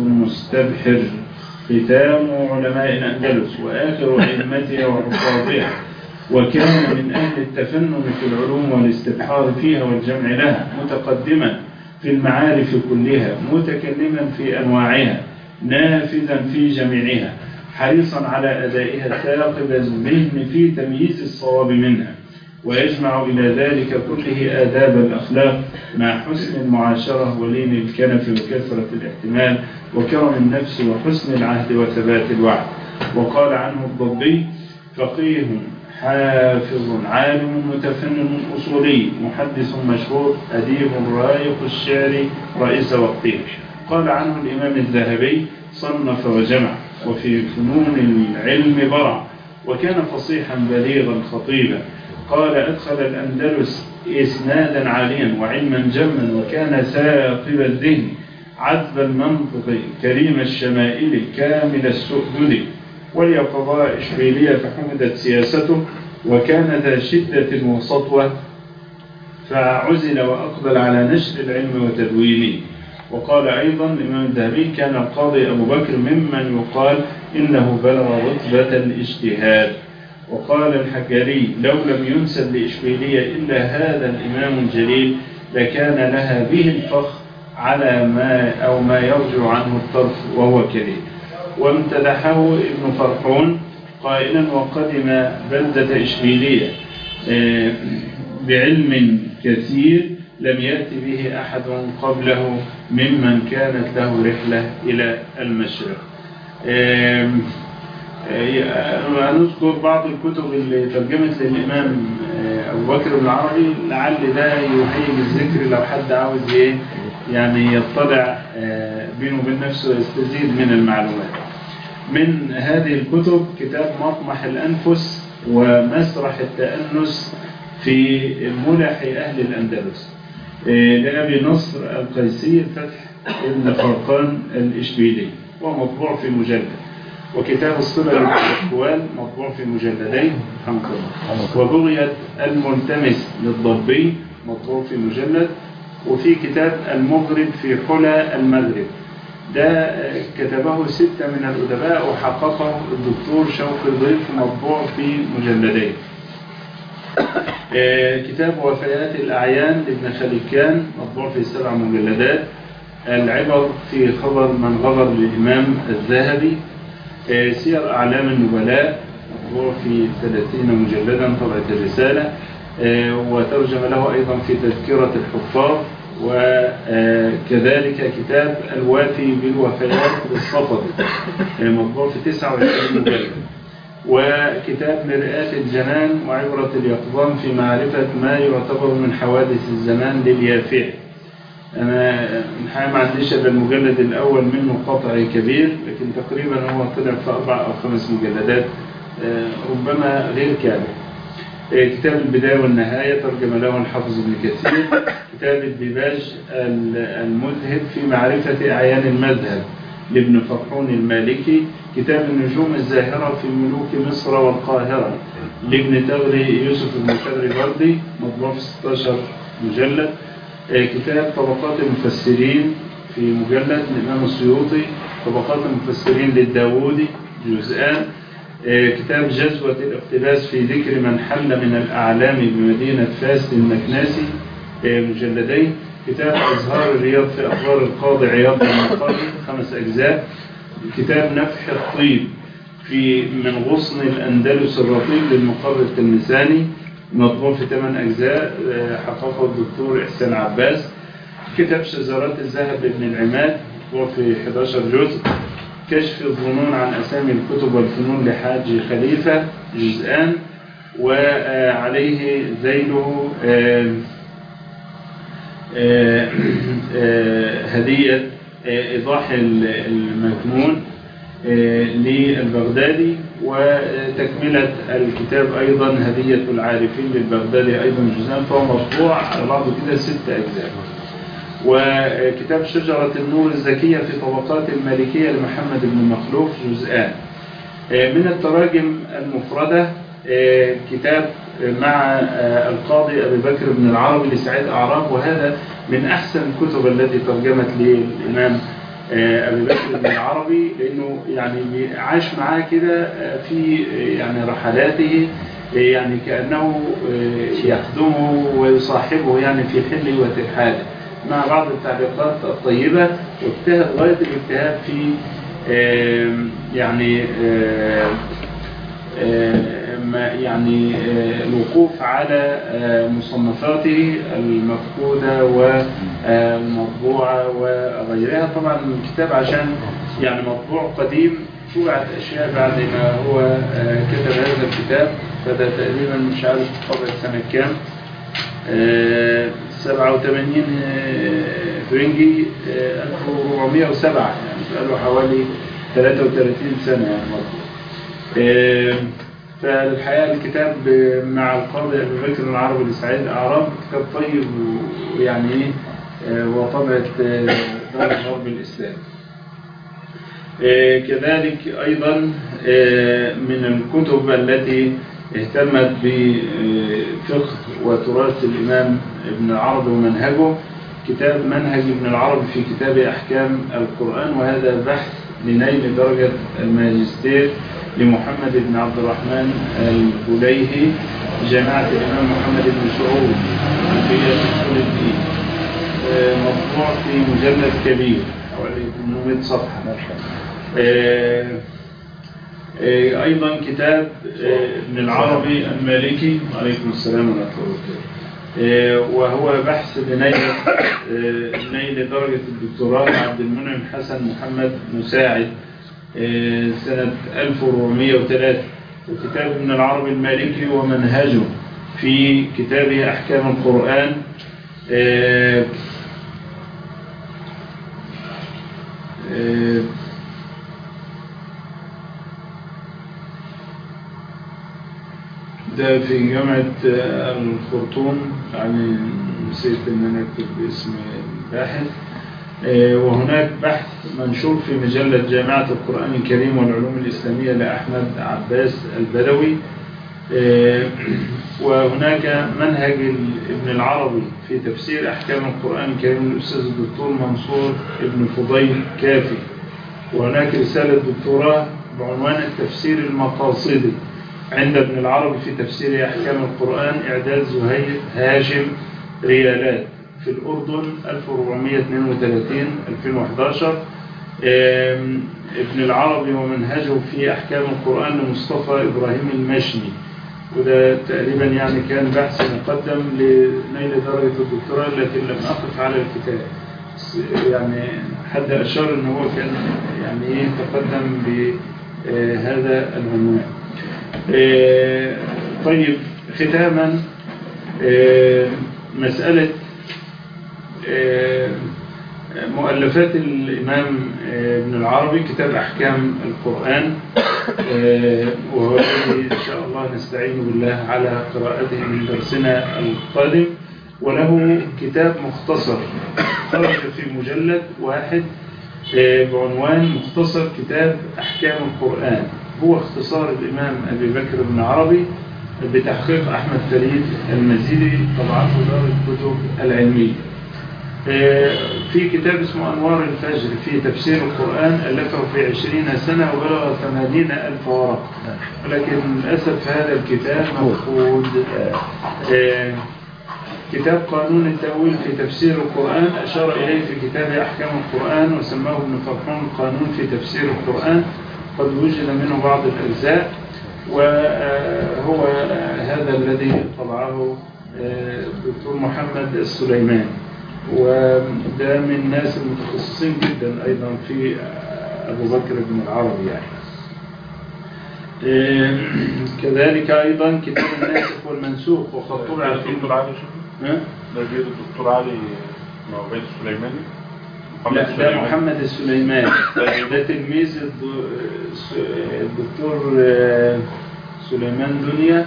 Speaker 1: المستبحر ختام علماء الأندلس وآخر أئمتها وحفاظها وكان من أهل التفنن في العلوم والاستبحار فيها والجمع لها، متقدما في المعارف كلها، متكلما في أنواعها، نافذا في جميعها، حريصا على أدائها، ثاقب الذهن في تمييز الصواب منها، ويجمع إلى ذلك كله آداب الأخلاق مع حسن المعاشرة ولين الكنف وكثرة الاحتمال وكرم النفس وحسن العهد وثبات الوعد. وقال عنه الضبي: فقيه حافظ عالم متفنن أصولي محدث مشهور أديب رائق الشعر رئيس وقته. قال عنه الإمام الذهبي: صنف وجمع وفي فنون العلم برع، وكان فصيحا بليغا خطيبا. قال: أدخل الأندلس إسنادا عاليا وعلما جما، وكان ثاقب الذهن عذب المنطق كريم الشمائل كامل السؤدد، وليقضاء إشبيلية فحمدت سياسته، وكان ذا شدة وسطوة فعزل وأقبل على نشر العلم وتدوينه. وقال أيضا الإمام الذهبي: كان القاضي أبو بكر ممن يقال إنه بلغ رتبة الاجتهاد. وقال الحجري: لو لم ينسب لإشبيلية إلا هذا الإمام الجليل لكان لها به الفخر على ما يرجع عنه الطرف وهو كريم. وامتدحه ابن فرحون قائلا: وقدم بلدة إشبيلية بعلم كثير لم يأتي به أحد قبله ممن كانت له رحلة إلى المشرق. هنذكر بعض الكتب اللي ترجمت للإمام أبو بكر بن العربي، لعل ده يحيي بالذكر لو حد عاوز يعني يطلع بينه وبين نفسه ويستزيد من المعلومات. من هذه الكتب كتاب مطمح الأنفس ومسرح التأنس في ملح أهل الأندلس لأبي نصر القيسي الفتح ابن فرقان الإشبيلي، ومطبوع في مجلد. وكتاب الصلة للأقوال مطبوع في مجلدين، وبغية الملتمس للضبي مطبوع في مجلد. وفي كتاب المغرب في حلى المغرب، ده كتبه 6 من الأدباء وحققه الدكتور شوقي الضيف، مطبوع في مجلدين. كتاب وفيات الأعيان لابن خليكان مطبوع في 7 مجلدات. العبر في خبر من غبر للإمام الذهبي. سير أعلام النبلاء مطبوع في 30 مجلدا طبعة الرسالة، وترجم له أيضا في تذكرة الحفاظ. وكذلك كتاب الوافي بالوفيات للصفدي مطبوع في 29 مجلد. وكتاب مرآة الجنان وعبرة اليقظان في معرفة ما يعتبر من حوادث الزمان لليافعي. أنا ما عنديش إلا المجلد الأول منه قطعي كبير، لكن تقريبا هو طلع في 4 أو 5 مجلدات، ربما غير كامل. كتاب البداية والنهاية ترجم له الحافظ ابن كثير. كتاب الديباج المذهب في معرفة أعيان المذهب لابن فرحون المالكي. كتاب النجوم الزاهرة في ملوك مصر والقاهرة لابن تغري يوسف بن تغري بردي مطبوع في 16 مجلد. كتاب طبقات المفسرين في مجلد للإمام السيوطي. طبقات المفسرين للداودي جزءان. كتاب جزوة الاقتباس في ذكر من حل من الأعلام بمدينة فاس المكناسي مجلدين. كتاب أزهار الرياض في أخبار القاضي عياض المقالي 5 أجزاء. كتاب نفح الطيب من غصن الأندلس الرطيب للمقرر التلمساني مطبوع في 8 أجزاء، حققه الدكتور إحسان عباس. كتاب شجرات الذهب لابن العماد مطبوع في 11 جزء. كشف الظنون عن أسامي الكتب والفنون لحاج خليفة جزءان، وعليه ذيله هدية إيضاح المكنون للبغدادي، وتكملة الكتاب أيضا هدية العارفين للبغدادي أيضا جزءان، فهو مطبوع على بعضه كده 6 أجزاء. وكتاب شجرة النور الزكية في طبقات المالكية لمحمد بن مخلوف جزءان. من التراجم المفردة كتاب مع القاضي أبي بكر بن العربي لسعيد أعراب، وهذا من أحسن الكتب التي ترجمت للإمام أبي بكر بن العربي، لأنه يعني عاش معاه كده في يعني رحلاته يعني كأنه يخدمه ويصاحبه يعني في حله وترحاله مع بعض التعليقات الطيبة، واجتهد غاية الاجتهاد في يعني الوقوف على مصنفاته المفقودة والمطبوعة وغيرها. طبعا الكتاب عشان يعني مطبوع قديم طبعت أشياء بعد ما هو كتب هذا الكتاب، فده تقريبا مش عارف طبعت سنة كام، 87 فرنجي 1407، يعني بقاله حوالي 33 سنة يعني مطبوع. فالحقيقة الكتاب مع القاضي أبي بكر العربي لسعيد الأعراب كتاب طيب ويعني وطبعة دار الغرب الإسلامي. كذلك أيضا من الكتب التي اهتمت بفقه وتراث الإمام ابن العربي ومنهجه كتاب منهج ابن العربي في كتاب أحكام القرآن، وهذا بحث لنيل درجة الماجستير لمحمد بن عبد الرحمن البليهي جامعة الإمام محمد بن سعود في أصول الدين، مطبوع في مجلد كبير حوالي 800 صفحة. أيضا كتاب ابن العربي المالكي عليكم السلام ورحمة الله وبركاته، وهو بحث نيل درجة الدكتوراه عبد المنعم حسن محمد مساعد سنة 1403. وكتاب ابن العربي المالكي ومنهجه في كتابه أحكام القرآن، ده في جامعة الخرطوم، يعني نسيت ان انا اكتب باسم الباحث. وهناك بحث منشور في مجلة جامعة القرآن الكريم والعلوم الإسلامية لأحمد عباس البدوي. وهناك منهج ابن العربي في تفسير أحكام القرآن الكريم للأستاذ الدكتور منصور ابن فضيل كافي. وهناك رسالة دكتوراه بعنوان التفسير المقاصدي عند ابن العربي في تفسير أحكام القرآن، إعداد زهير هاشم ريالات في الأردن 1432-2011. ابن العربي ومنهجه في أحكام القرآن لمصطفى إبراهيم المشني، وده تقريبا يعني كان بحث مقدم لنيل درجة الدكتوراه التي لم أقف على الكتاب، يعني حد أشار أنه هو كان يعني تقدم بهذا العنوان. طيب ختاما مسألة مؤلفات الإمام ابن العربي، كتاب أحكام القرآن، وهو الذي إن شاء الله نستعين بالله على قراءته من درسنا القادم. وله كتاب مختصر خرج في مجلد واحد بعنوان مختصر كتاب أحكام القرآن، هو اختصار الإمام أبي بكر بن عربي بتحقيق أحمد فريد المزيدي، طبعته دار الكتب العلمية. في كتاب اسمه أنوار الفجر في تفسير القرآن، ألفه في 20 سنة وبلغ 80,000 ورقة، ولكن للأسف هذا الكتاب مفقود. كتاب قانون التأويل في تفسير القرآن أشار إليه في كتاب أحكام القرآن وسماه ابن فرحون قانون في تفسير القرآن، قد وجد منه بعض الأجزاء، وهو هذا الذي طبعه الدكتور محمد السليمان، وده من الناس المتخصصين جدا أيضا في أبو بكر بن العربي يعني. كذلك أيضا كتاب الناسخ والمنسوخ وقد طبع في
Speaker 3: الدكتور علي نبيل الدكتور علي موجود السليماني.
Speaker 1: لا ده محمد السليماني، ده تلميذ الدكتور سليمان دنيا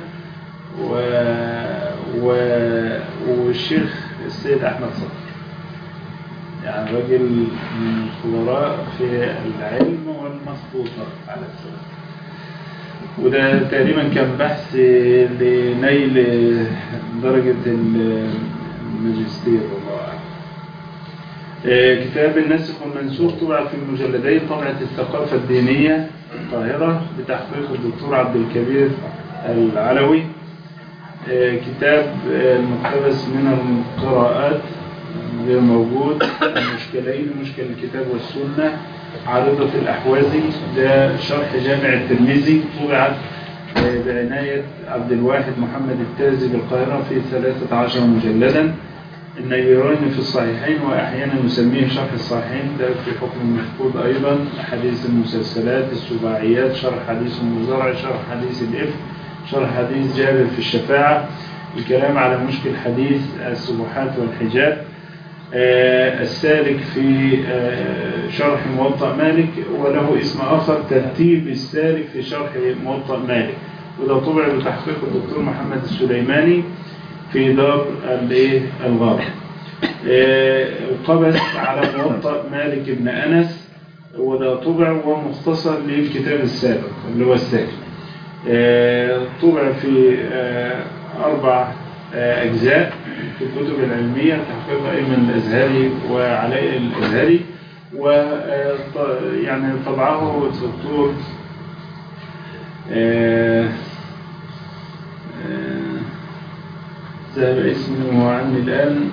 Speaker 1: والشيخ السيد أحمد صقر، يعني رجل من الخبراء في العلم والمخطوطة على السلام. وده تقريبا كان بحث لنيل درجة الماجستير والله أعلم. كتاب الناسخ والمنسوخ طبع في مجلدين، طبعة الثقافة الدينية القاهرة بتحقيق الدكتور عبد الكبير العلوي، كتاب المقتبس من القراءات غير موجود. المشكلين، مشكل الكتاب والسنة، عارضة الأحوازي، ده شرح جامع الترمذي، طبعت بعناية عبد الواحد محمد التازي بالقاهرة في 13 مجلدا. النيراني في الصحيحين، وأحيانا يسميه شرح الصحيحين، ده في حكم المفقود أيضا. حديث المسلسلات، السباعيات، شرح حديث المزارع، شرح حديث الإفك، شرح حديث جابر في الشفاعة، الكلام على مشكل حديث السبحات والحجاب. السالك في شرح موطأ مالك، وله اسم آخر ترتيب السالك في شرح موطأ مالك، وده طبع بتحقيق الدكتور محمد السليماني في دار الغار. وقبس على موطأ مالك بن أنس، وده طبع ومختصر للكتاب السابق اللي هو السالك. طبع في 4 أجزاء في الكتب العلمية، تحقيق أيمن الأزهري وعلاء الأزهري، ويعني طبعه الدكتور ذهب اسمه عني الآن.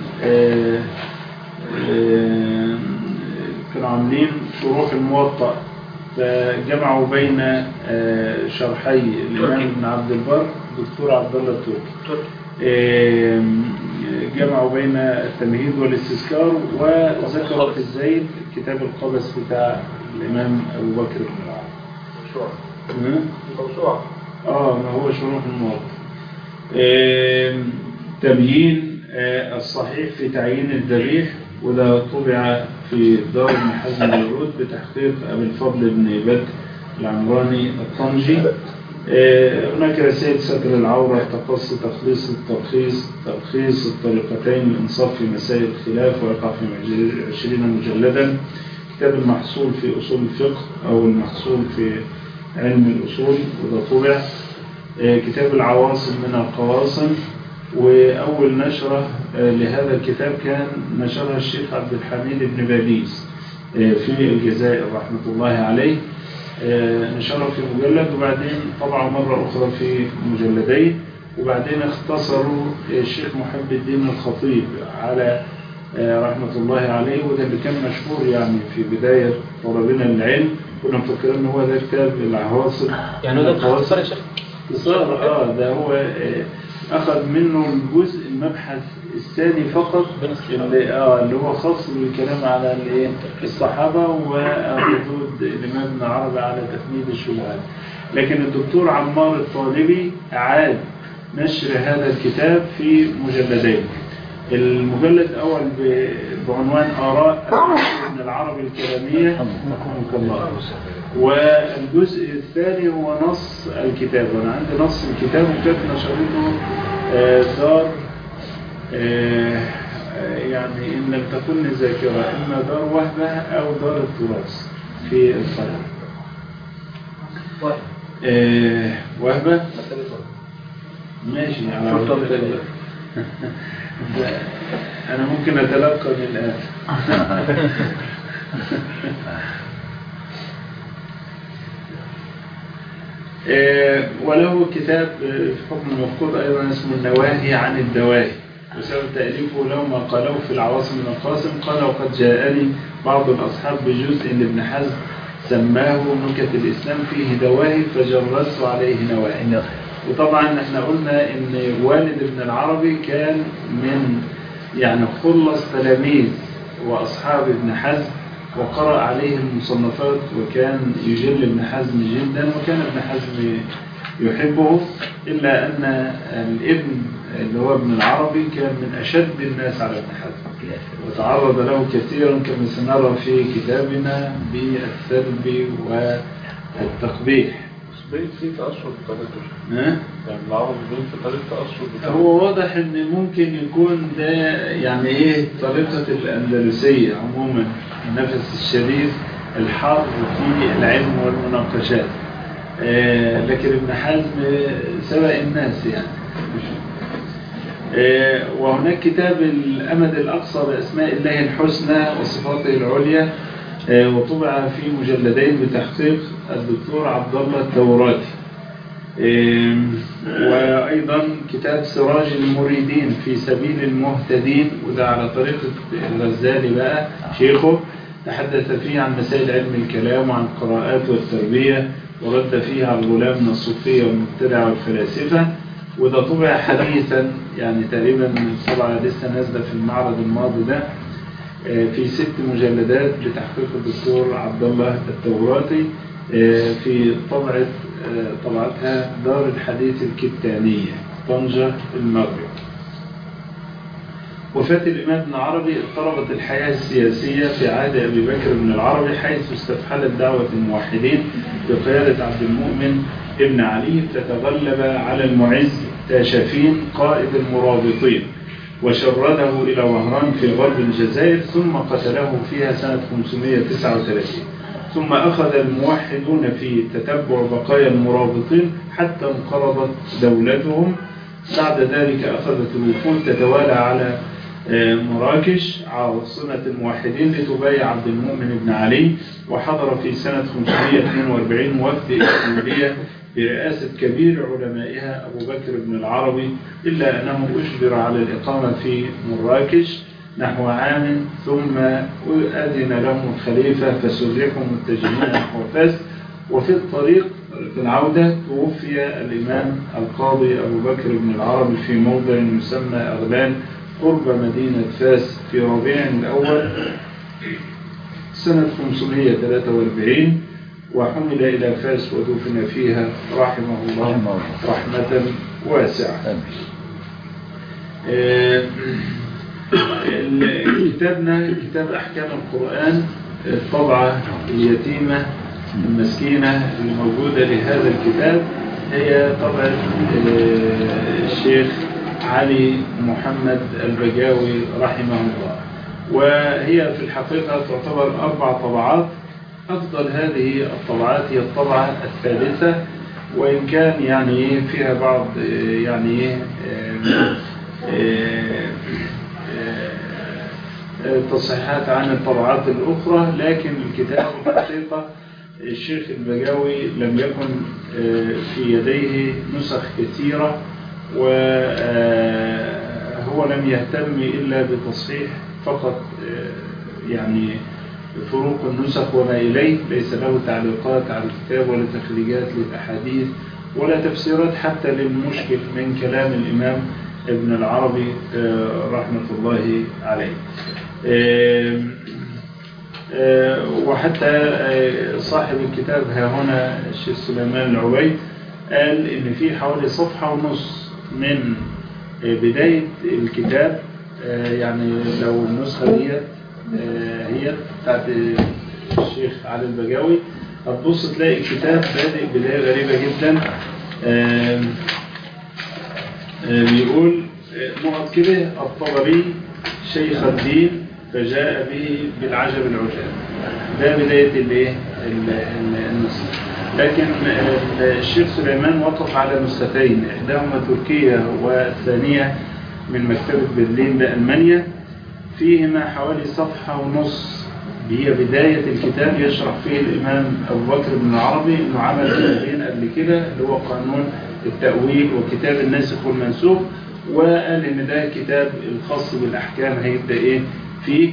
Speaker 1: كانوا عاملين شروح الموطأ، فجمعوا بين شرحي الإمام ابن عبد البر دكتور عبد الله التركي، جمعوا بين التمهيد والاستذكار، وذكروا في الزيد كتاب القبس بتاع الإمام أبو بكر بن العربي.
Speaker 2: موسوعة.
Speaker 1: ما هو شروح الموطأ. تبيين الصحيح في تعيين الذبيح، وده طبع في دار ابن حزم الورود بتحقيق أبي الفضل بن بدر العمراني الطنجي. هناك رسائل ستر العورة، تقص تخليص الترخيص، تلخيص الطريقتين، الإنصاف في مسائل الخلاف، ويقع في 20 مجلدا. كتاب المحصول في أصول الفقه أو المحصول في علم الأصول، وده طبع. كتاب العواصم من القواصم، وأول نشرة لهذا الكتاب كان نشرها الشيخ عبد الحميد بن باديس في الجزائر رحمة الله عليه، نشره في مجلد، وبعدين طبعه مرة أخرى في مجلدين، وبعدين اختصروا الشيخ محب الدين الخطيب على رحمة الله عليه، وده اللي كان مشهور يعني في بداية طلبنا للعلم. كنا مفكرين ان هو ده كتاب العواصم.
Speaker 2: يعني ده اختصار يا شيخ؟
Speaker 1: اختصار. ده هو أخذ منه الجزء المبحث الثاني فقط، اللي هو خاص بالكلام على الصحابة وردود الإمام ابن عربي على تفنيد الشبهات. لكن الدكتور عمار الطالبي أعاد نشر هذا الكتاب في مجلدين. المجلد الأول بعنوان آراء ابن العربي الكلامية، والجزء الثاني هو نص الكتاب. وأنا عندي نص الكتاب، وكانت نشرته دار يعني إن لم تكن الذاكرة إما دار وهبة أو دار التراث في القاهرة. وهبة ماشي على أنا ممكن أتلقى من الآن. وله كتاب في حكم المفقود أيضا اسمه النواهي عن الدواهي، وسبب تأليفه له ما قاله في العواصم من القاسم. قال: وقد جاءني بعض الأصحاب بجزء لابن حزم سماه نكت الإسلام فيه دواهي فجرست عليه نواهي. وطبعا احنا قلنا ان والد ابن العربي كان من يعني خلص تلاميذ وأصحاب ابن حزم، وقرأ عليه المصنفات، وكان يجل ابن حزم جدا، وكان ابن حزم يحبه، إلا أن الابن اللي هو ابن العربي كان من أشد الناس على ابن حزم، وتعرض له كثيرا كما سنرى في كتابنا بالسلب والتقبيح.
Speaker 3: في تأثر بطريقته، يعني العرب في طريقة تأثر.
Speaker 1: هو واضح ان ممكن يكون ده يعني ايه طريقة الأندلسية عموما، النفس الشديد الحار في العلم والمناقشات. لكن ابن حزم سبق الناس يعني. وهناك كتاب الأمد الأقصى بأسماء الله الحسنى وصفاته العليا، وطبع في مجلدين بتحقيق الدكتور عبد الله التوراتي. وأيضا كتاب سراج المريدين في سبيل المهتدين، وده على طريقة الغزالي بقى شيخه، تحدث فيه عن مسائل علم الكلام وعن القراءات والتربية، ورد فيه على الغلاة من الصوفية والمبتدعة والفلاسفة. وده طبع حديثا يعني تقريبا طبعا لسه نازلة في المعرض الماضي ده في 6 مجلدات بتحقيق الدكتور عبد الله التوراتي في طبعتها دار الحديث الكتانية طنجة المغرب. وفاة الإمام ابن عربي اضطربت الحياة السياسية في عهد أبي بكر بن العربي، حيث استفحلت دعوة الموحدين بقيادة عبد المؤمن ابن علي، فتغلب على المعز تاشفين قائد المرابطين وشرده إلى وهران في غرب الجزائر، ثم قتله فيها سنة 539. ثم أخذ الموحدون في تتبع بقايا المرابطين حتى انقرضت دولتهم. بعد ذلك أخذت الوفود تتوالى على مراكش عاصمة الموحدين لتبايع عبد المؤمن بن علي، وحضر في سنة 542 وفد إسماعيلية برئاسة كبير علمائها أبو بكر بن العربي، إلا أنه أجبر على الإقامة في مراكش نحو عام، ثم أذن لهم الخليفة فسرحوا متجهين نحو فاس. وفي الطريق في العودة توفي الإمام القاضي أبو بكر بن العربي في موضع يسمى أغلان قرب مدينة فاس في ربيع الأول سنة 543، وحمل إلى فاس ودفن فيها رحمه الله رحمة واسعة. كتابنا كتاب أحكام القرآن، الطبعة اليتيمة المسكينة الموجودة لهذا الكتاب هي طبعة الشيخ علي محمد البجاوي رحمه الله، وهي في الحقيقة تعتبر 4 طبعات. أفضل هذه الطبعات هي الطبعة الثالثة، وإن كان يعني فيها بعض يعني تصحيحات عن الطبعات الأخرى، لكن الكتاب الحقيقة الشيخ البجاوي لم يكن في يديه نسخ كثيرة، وهو لم يهتم إلا بتصحيح فقط يعني فروق النسخ وما إليه، ليس له تعليقات على الكتاب ولا تخريجات للأحاديث ولا تفسيرات حتى للمشكل من كلام الإمام ابن العربي رحمة الله عليه. وحتى صاحب الكتاب ها هنا الشيخ سليمان العويد قال إن في حوالي صفحة ونص من بداية الكتاب، يعني لو النسخة دي هي بتاعت الشيخ علي البجاوي هتبص تلاقي الكتاب بادئ بداية غريبة جدا. بيقول نقط كده: الطبري شيخ الدين فجاء به بالعجب العجاب. ده بداية النسخ. لكن الشيخ سليمان وقف على نسختين، إحداهما تركية والثانية من مكتبة برلين بألمانيا، فيهما حوالي صفحة ونص هي بداية الكتاب يشرح فيه الإمام أبو بكر بن العربي إنه عمل كتابين قبل كده اللي هو قانون التأويل وكتاب الناسخ والمنسوخ، وقال إن ده كتاب الخاص بالأحكام هيبدأ فيه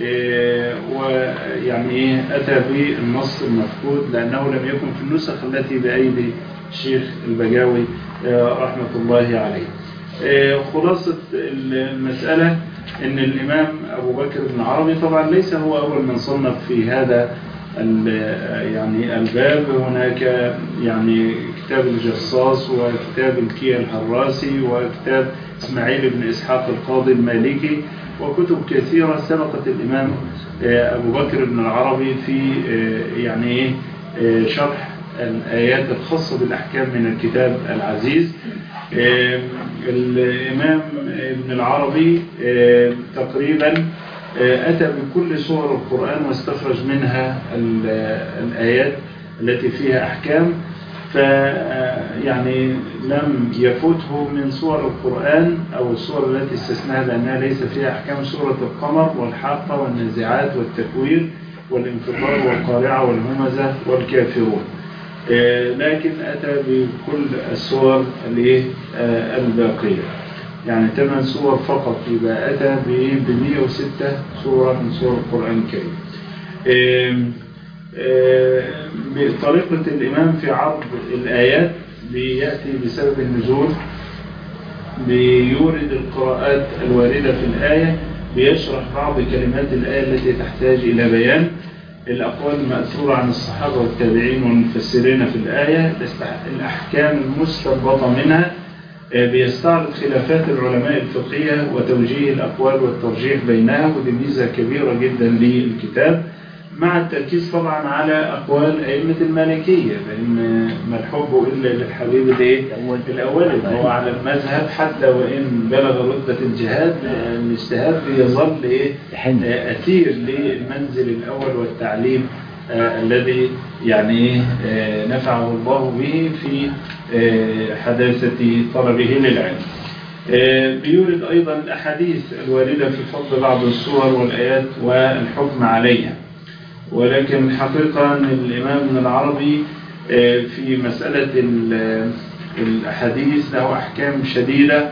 Speaker 1: ويعني أتى بالنص المفقود لأنه لم يكن في النسخ التي بأيدي الشيخ البجاوي رحمة الله عليه. خلاصة المسألة إن الإمام أبو بكر بن العربي طبعا ليس هو أول من صنف في هذا يعني الباب. هناك يعني كتاب الجصاص وكتاب الكيا الحراسي وكتاب إسماعيل بن إسحاق القاضي المالكي وكتب كثيرة سبقت الإمام أبو بكر بن العربي في يعني شرح الآيات الخاصة بالأحكام من الكتاب العزيز. الإمام ابن العربي تقريبا أتى بكل سور القرآن واستخرج منها الآيات التي فيها أحكام، فيعني لم يفوته من سور القرآن أو السور التي استثناها لأنها ليس فيها أحكام سورة القمر والحاقة والنازعات والتكوير والانفطار والقارعة والهمزة والكافرون. لكن أتى بكل السور الباقية، يعني 8 سور فقط، يبقى أتى ب 106 سورة من سور القرآن الكريم. بطريقة الإمام في عرض الآيات بيأتي بسبب النزول، بيورد القراءات الواردة في الآية، بيشرح بعض كلمات الآية التي تحتاج إلى بيان، الأقوال المأثورة عن الصحابة والتابعين والمفسرين في الآية، الأحكام المستنبطة منها، بيستعرض خلافات العلماء الفقهية وتوجيه الأقوال والترجيح بينها، ودي ميزة كبيرة جدا للكتاب، مع التركيز طبعا على أقوال أئمة المالكية، لأن ما الحب إلا للحبيب الأول، هو على المذهب حتى وإن بلغ رتبة الجهاد الاجتهاد يظل أثير للمنزل الأول والتعليم الذي يعني نفعه الله به في حداثة طلبه للعلم. بيورد أيضا الأحاديث الواردة في فضل بعض السور والآيات والحكم عليها، ولكن الحقيقة أن الإمام ابن العربي في مسألة الأحاديث له أحكام شديدة،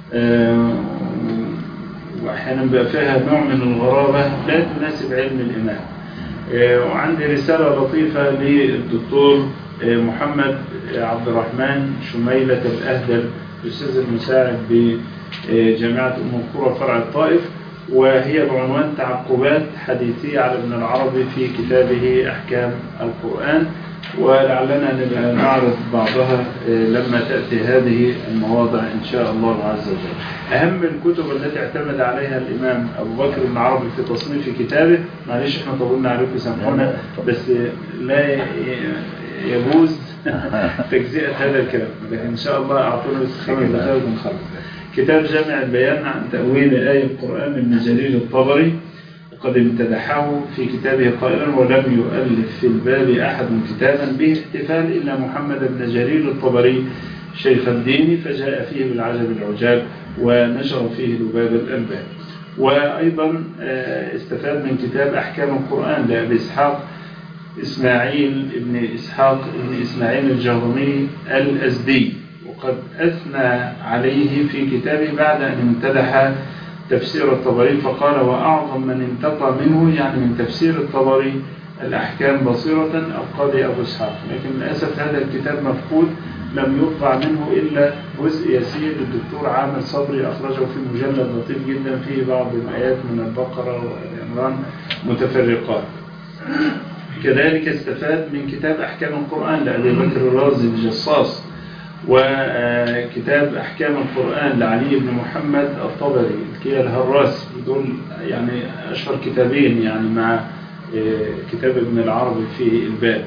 Speaker 1: وأحيانا بقى فيها نوع من الغرابة لا تناسب علم الإمام. وعندي رسالة لطيفة للدكتور محمد عبد الرحمن شميلة الأهدل، الأستاذ المساعد بجامعة أم القرى فرع الطائف، وهي بعنوان تعقبات حديثية على ابن العربي في كتابه أحكام القرآن، ولعلنا نبقى نعرض بعضها لما تأتي هذه المواضع إن شاء الله عز وجل. أهم الكتب التي اعتمد عليها الإمام أبو بكر بن عربي في تصنيف كتابه، معلش احنا طولنا عليكم سامحونا، بس لا يجوز تجزئة هذا الكلام، لكن إن شاء الله أعطونا بس 5 دقائق ونخلص. كتاب جامع البيان عن تأويل آية القرآن من جرير الطبري، وقد امتدحه في كتابه قائلا: ولم يؤلف في الباب أحد كتابا به احتفال إلا محمد بن جرير الطبري شيخ الدين، فجاء فيه بالعجب العجاب ونشر فيه لباب الألباب. وأيضا استفاد من كتاب أحكام القرآن لأبي إسحاق إسماعيل بن إسحاق بن إسماعيل الجهضمي الأزدي، وقد أثنى عليه في كتابه بعد أن امتدح تفسير الطبري، فقال: وأعظم من انتقى منه، يعني من تفسير الطبري، الأحكام بصيرة القاضي أبو إسحاق. لكن للأسف هذا الكتاب مفقود، لم يطبع منه إلا جزء يسير للدكتور عامر صبري، أخرجه في مجلد لطيف جدا فيه بعض الآيات من البقرة والعمران متفرقات. كذلك استفاد من كتاب أحكام القرآن لأبي بكر الرازي الجصاص، وكتاب أحكام القرآن لعلي بن محمد الطبري الكيا الهراس، دول يعني أشهر كتابين يعني مع كتاب ابن العربي في الباب.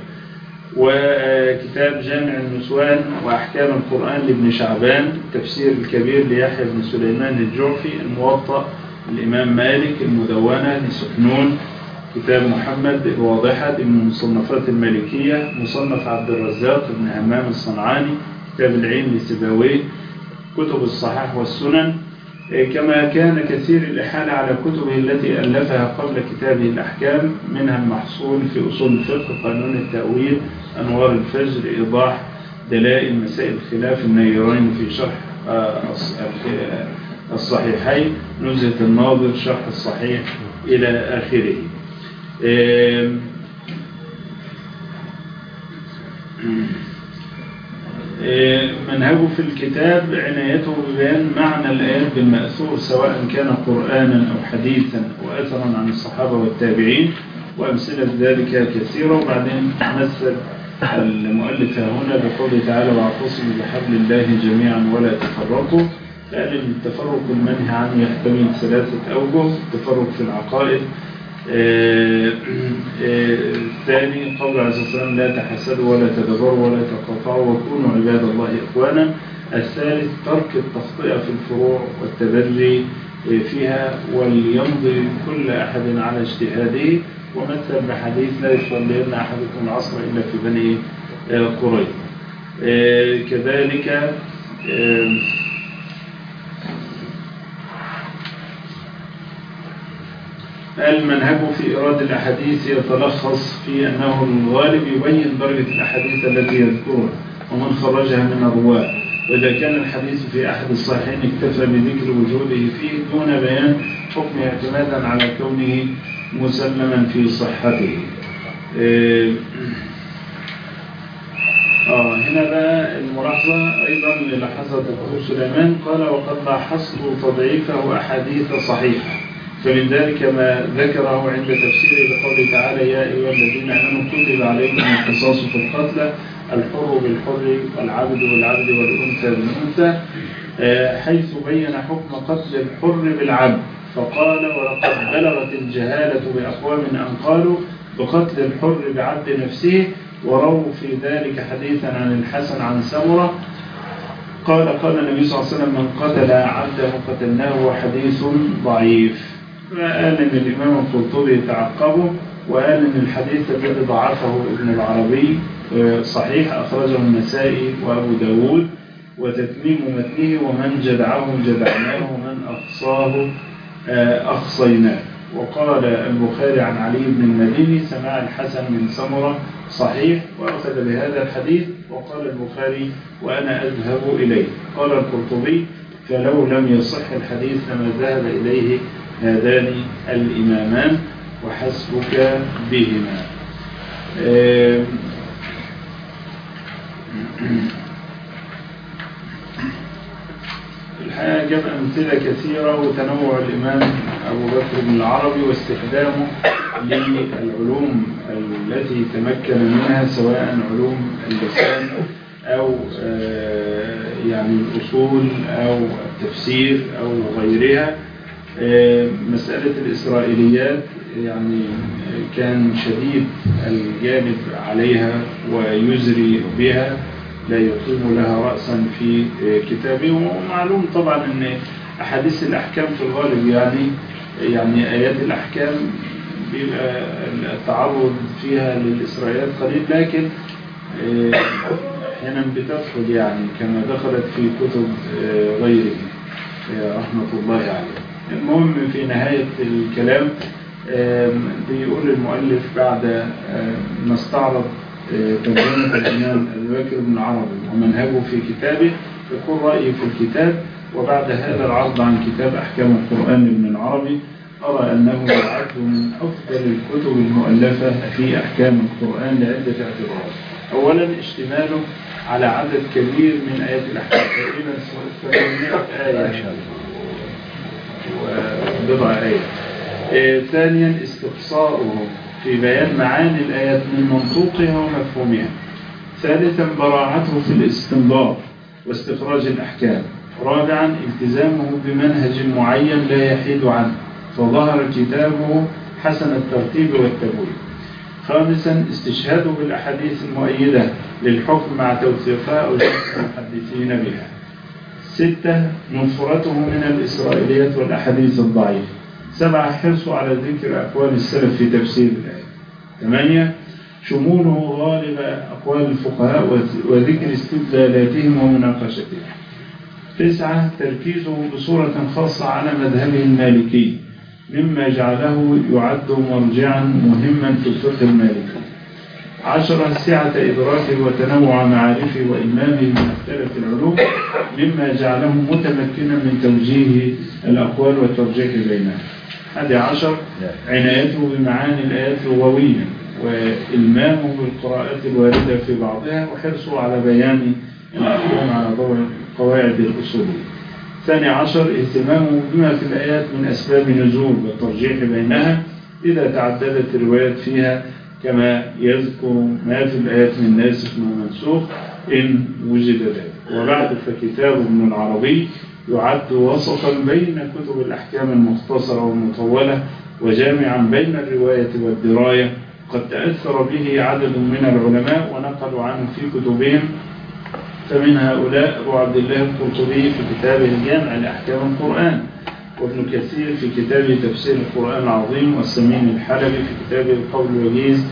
Speaker 1: وكتاب جامع النسوان وأحكام القرآن لابن شعبان، تفسير الكبير ليحيى بن سليمان الجعفي، الموطأ الإمام مالك، المدونة لسكنون، كتاب محمد الواضحة من مصنفات المالكية، مصنف عبد الرزاق بن همام الصنعاني، كتاب العين لسباويه، كتب الصحاح والسنن، كما كان كثير الإحالة على كتبه التي ألفها قبل كتابه الأحكام، منها المحصول في أصول الفقه، قانون التأويل، أنوار الفجر، إيضاح دلائل مسائل الخلاف، النيرين في شرح الصحيحين، نزهة الناظر، شرح الصحيح، إلى آخره. منهجه في الكتاب عنايته ببيان معنى الآيات بالمأثور، سواء كان قرآنا أو حديثا وأثرا عن الصحابة والتابعين، وأمثلة ذلك كثيرة. وبعدين مثل المؤلف هنا بقوله تعالى: واعتصموا بحبل الله جميعا ولا تفرقوا. قال إن التفرق المنهي عنه يحتمل 3 أوجه: التفرق في العقائد، الثاني قول عليه الصلاة والسلام: لا تحسدوا ولا تدبروا ولا تقاطعوا وكونوا عباد الله إخوانا. الثالث ترك التخطئة في الفروع والتبري فيها، وليمضي كل أحد على اجتهاده. ومثل بحديث: لا يصلين أحدكم العصر إلا في بني قريظة. كذلك قال منهجه في إيراد الأحاديث يتلخص في أنه الغالب يبين درجة الأحاديث التي يذكرها ومن خرجها من الرواة، وإذا كان الحديث في أحد الصحيحين اكتفى بذكر وجوده فيه دون بيان حكم اعتمادا على كونه مسلما في صحته. هنا بقى الملاحظة أيضا للحظة الدكتور سليمان قال وقد لاحظت تضعيفه أحاديث صحيحة، فمن ذلك ما ذكره عند تفسيره لقوله تعالى يا أيها الذين آمنوا كتب عليكم القصاص في القتلى الحر بالحر والعبد بالعبد والأنثى بالأنثى، حيث بين حكم قتل الحر بالعبد فقال ولقد بلغت الجهالة بأقوام أن قالوا بقتل الحر بعبد نفسه، ورووا في ذلك حديثا عن الحسن عن سمرة قال النبي صلى الله عليه وسلم من قتل عبده قتلناه وحديث ضعيف. وقال ان الامام القرطبي تعقبه وقال ان الحديث الذي ضعفه ابن العربي صحيح اخرجه النسائي وابو داود وتتميم متنه ومن جدعه جدعناه ومن اخصاه اخصيناه. وقال البخاري عن علي بن المديني سماع الحسن من سمرة صحيح وأخذ بهذا الحديث، وقال البخاري وأنا أذهب إليه. قال القرطبي فلو لم يصح الحديث لما ذهب إليه هذان الإمامان وحسبك بهما. الحقيقة جاب أمثلة كثيرة وتنوع الإمام أبو بكر بن العربي واستخدامه للعلوم التي تمكن منها سواء علوم اللسان أو يعني الأصول أو التفسير أو غيرها. مسألة الإسرائيليات يعني كان شديد الجانب عليها ويزري بها لا يقيم لها رأسا في كتابه. ومعلوم طبعا أن أحاديث الأحكام في الغالب يعني آيات الأحكام بيبقى التعرض فيها للإسرائيليات قليل، لكن أحيانا بتدخل يعني كما دخلت في كتب غيره رحمة الله عليه. المهم في نهاية الكلام بيقول المؤلف بعد ما استعرض ترجمة الإمام أبي بكر بن العربي ومنهجه في كتابه يقول رأيي في الكتاب. وبعد هذا العرض عن كتاب أحكام القرآن لابن العربي أرى أنه يعد من أفضل الكتب المؤلفة في أحكام القرآن لعدة اعتبارات. أولا اشتماله على عدد كبير من آيات الأحكام تقريبا 800 آية وبضع آيات. ثانيا استقصاؤه في بيان معاني الآيات من منطوقها ومفهومها. ثالثا براعته في الاستنباط واستخراج الأحكام. رابعا التزامه بمنهج معين لا يحيد عنه فظهر كتابه حسن الترتيب والتبويب. خامسا استشهاده بالأحاديث المؤيدة للحكم مع توثيقها أو المحدثين بها. 6 نفرته من الإسرائيليات والأحاديث الضعيفة. 7 حرصه على ذكر أقوال السلف في تفسير الآية. 8 شموله غالب أقوال الفقهاء وذكر استدلالاتهم ومناقشتهم. 9 تركيزه بصورة خاصة على مذهبه المالكي مما جعله يعد مرجعا مهما في الفقه المالكي. 10 سعة إدراكه وتنوع معارفه وإلمامه من مختلف العلوم مما جعله متمكنا من توجيه الأقوال والترجيح بينها. 11 عنايته بمعاني الآيات لغويا وإلمامه بالقراءات الواردة في بعضها وحرصه على بيان الأحكام على ضوء قواعد الأصولية. 12 اهتمامه بما في الآيات من أسباب نزول والترجيح بينها إذا تعددت الروايات فيها كما يذكر ما في الآيات من ناسخ ومنسوخ إن وجد ذلك. وبعد فكتاب ابن العربي يعد وسطا بين كتب الأحكام المختصرة والمطولة وجامعا بين الرواية والدراية. قد تأثر به عدد من العلماء ونقلوا عنه في كتبهم، فمن هؤلاء أبو عبد الله القرطبي في كتابه الجامع لأحكام القرآن، وابن كثير في كتابه تفسير القرآن العظيم، والسمين الحلبي في كتابه القول الوجيز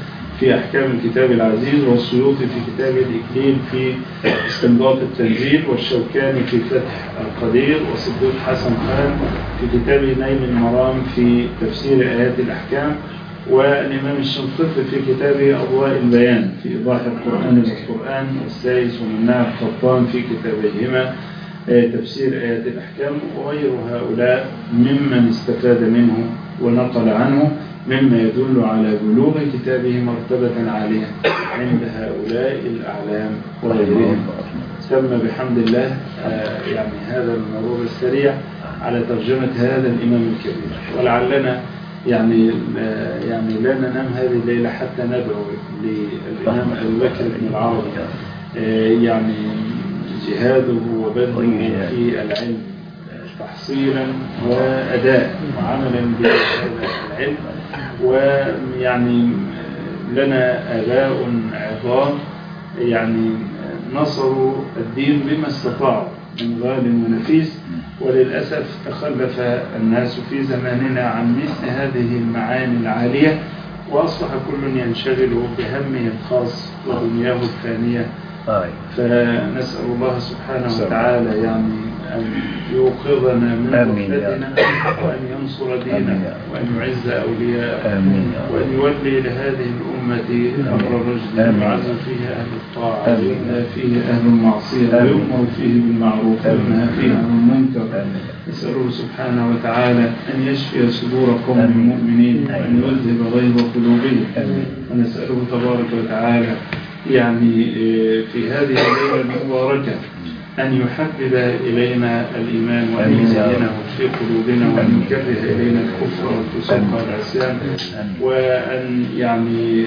Speaker 1: في أحكام الكتاب العزيز، والسيوطي في كتاب الإكليل في استنباط التنزيل، والشوكاني في فتح القدير، وصديق حسن خان في كتابه نيل المرام في تفسير آيات الأحكام، والإمام الشنقيطي في كتابه أضواء البيان في إيضاح القرآن بالقرآن، والسايس ومناع القطان في كتابيهما تفسير آيات الأحكام، وغير هؤلاء ممن استفاد منه ونقل عنه، مما يدل على بلوغ كتابه مرتبة عالية عند هؤلاء الأعلام وغيرهم. تم بحمد الله يعني هذا المرور السريع على ترجمة هذا الإمام الكبير، ولعلنا يعني لا ننام هذه الليلة حتى ندعو للإمام أبي بكر بن العربي يعني جهاده وبذله في العلم تحصيلا وأداء وعملا بهذا العلم. ويعني لنا آباء عظام يعني نصروا الدين بما استطاعوا من غال ونفيس، وللأسف تخلف الناس في زماننا عن مثل هذه المعاني العالية، وأصبح كل ينشغل بهمه الخاص ودنياه الفانية. فنسأل الله سبحانه وتعالى يعني أن يوقظنا من غفلتنا، وأن ينصر ديننا، وأن يعز أولياءه، وأن يولي لهذه الأمة أمر الرشد يعز فيه أهل الطاعة، ويؤنى فيه أهل المعصية، ويؤمر فيه بالمعروف، وينهى فيه عن المنكر. نسأله سبحانه وتعالى أن يشفي صدور قوم المؤمنين، وأن يذهب غيظ قلوبهم. ونسأله تبارك وتعالى يعني في هذه الليلة المباركة أن يحبب إلينا الإيمان، وأن يزينه في قلوبنا، وأن يكره إلينا الكفر والفسوق والعصيان، وأن يعني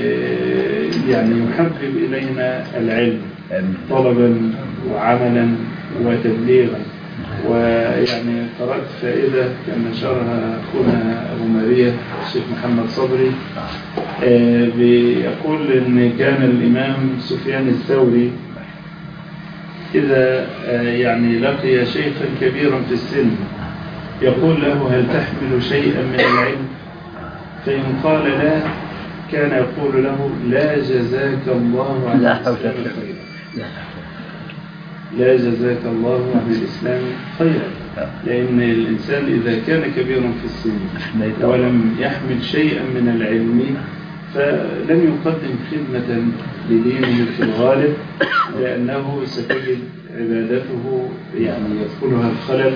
Speaker 1: يحبب إلينا العلم طلبا وعملا وتبليغا. ويعني قرأت فائدة كان نشرها أخونا أبو ماريا الشيخ محمد صبري، بيقول إن كان الإمام سفيان الثوري إذا يعني لقي شيخا كبيرا في السن يقول له: هل تحمل شيئا من العلم؟ فإن قال لا، كان يقول له: لا جزاك الله عن الإسلام خيرا، لا جزاك الله عن الإسلام خيرا. لأن الإنسان إذا كان كبيرا في السن ولم يحمل شيئا من العلم فلم يقدم خدمة لدينه في الغالب، لأنه ستجد عبادته يعني يدخلها الخلل،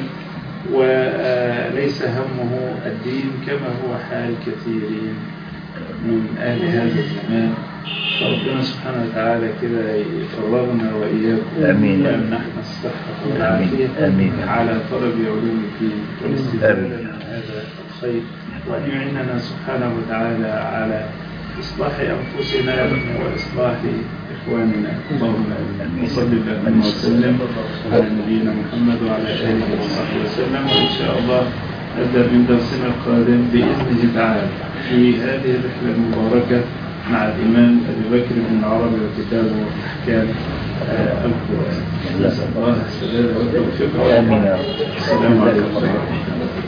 Speaker 1: وليس همه الدين كما هو حال كثيرين من أهل هذا الزمان. فربنا سبحانه وتعالى كده يفرغنا وإياكم ويمنحنا الصحة والعافية على طلب علوم الدين والاستفادة من هذا الخير، وأن يعيننا سبحانه وتعالى على إصلاح أنفسنا وإصلاح إخواننا. اللهم آمين. وصلى اللهم وسلم على نبينا محمد وعلى آله وصحبه وسلم. وإن شاء الله نبدأ من درسنا القادم بإذنه تعالى في هذه الرحلة المباركة مع الإمام أبي بكر بن العربي وكتابه أحكام القرآن. نسأل الله السلامة والتوفيق. السلام عليكم ورحمة الله.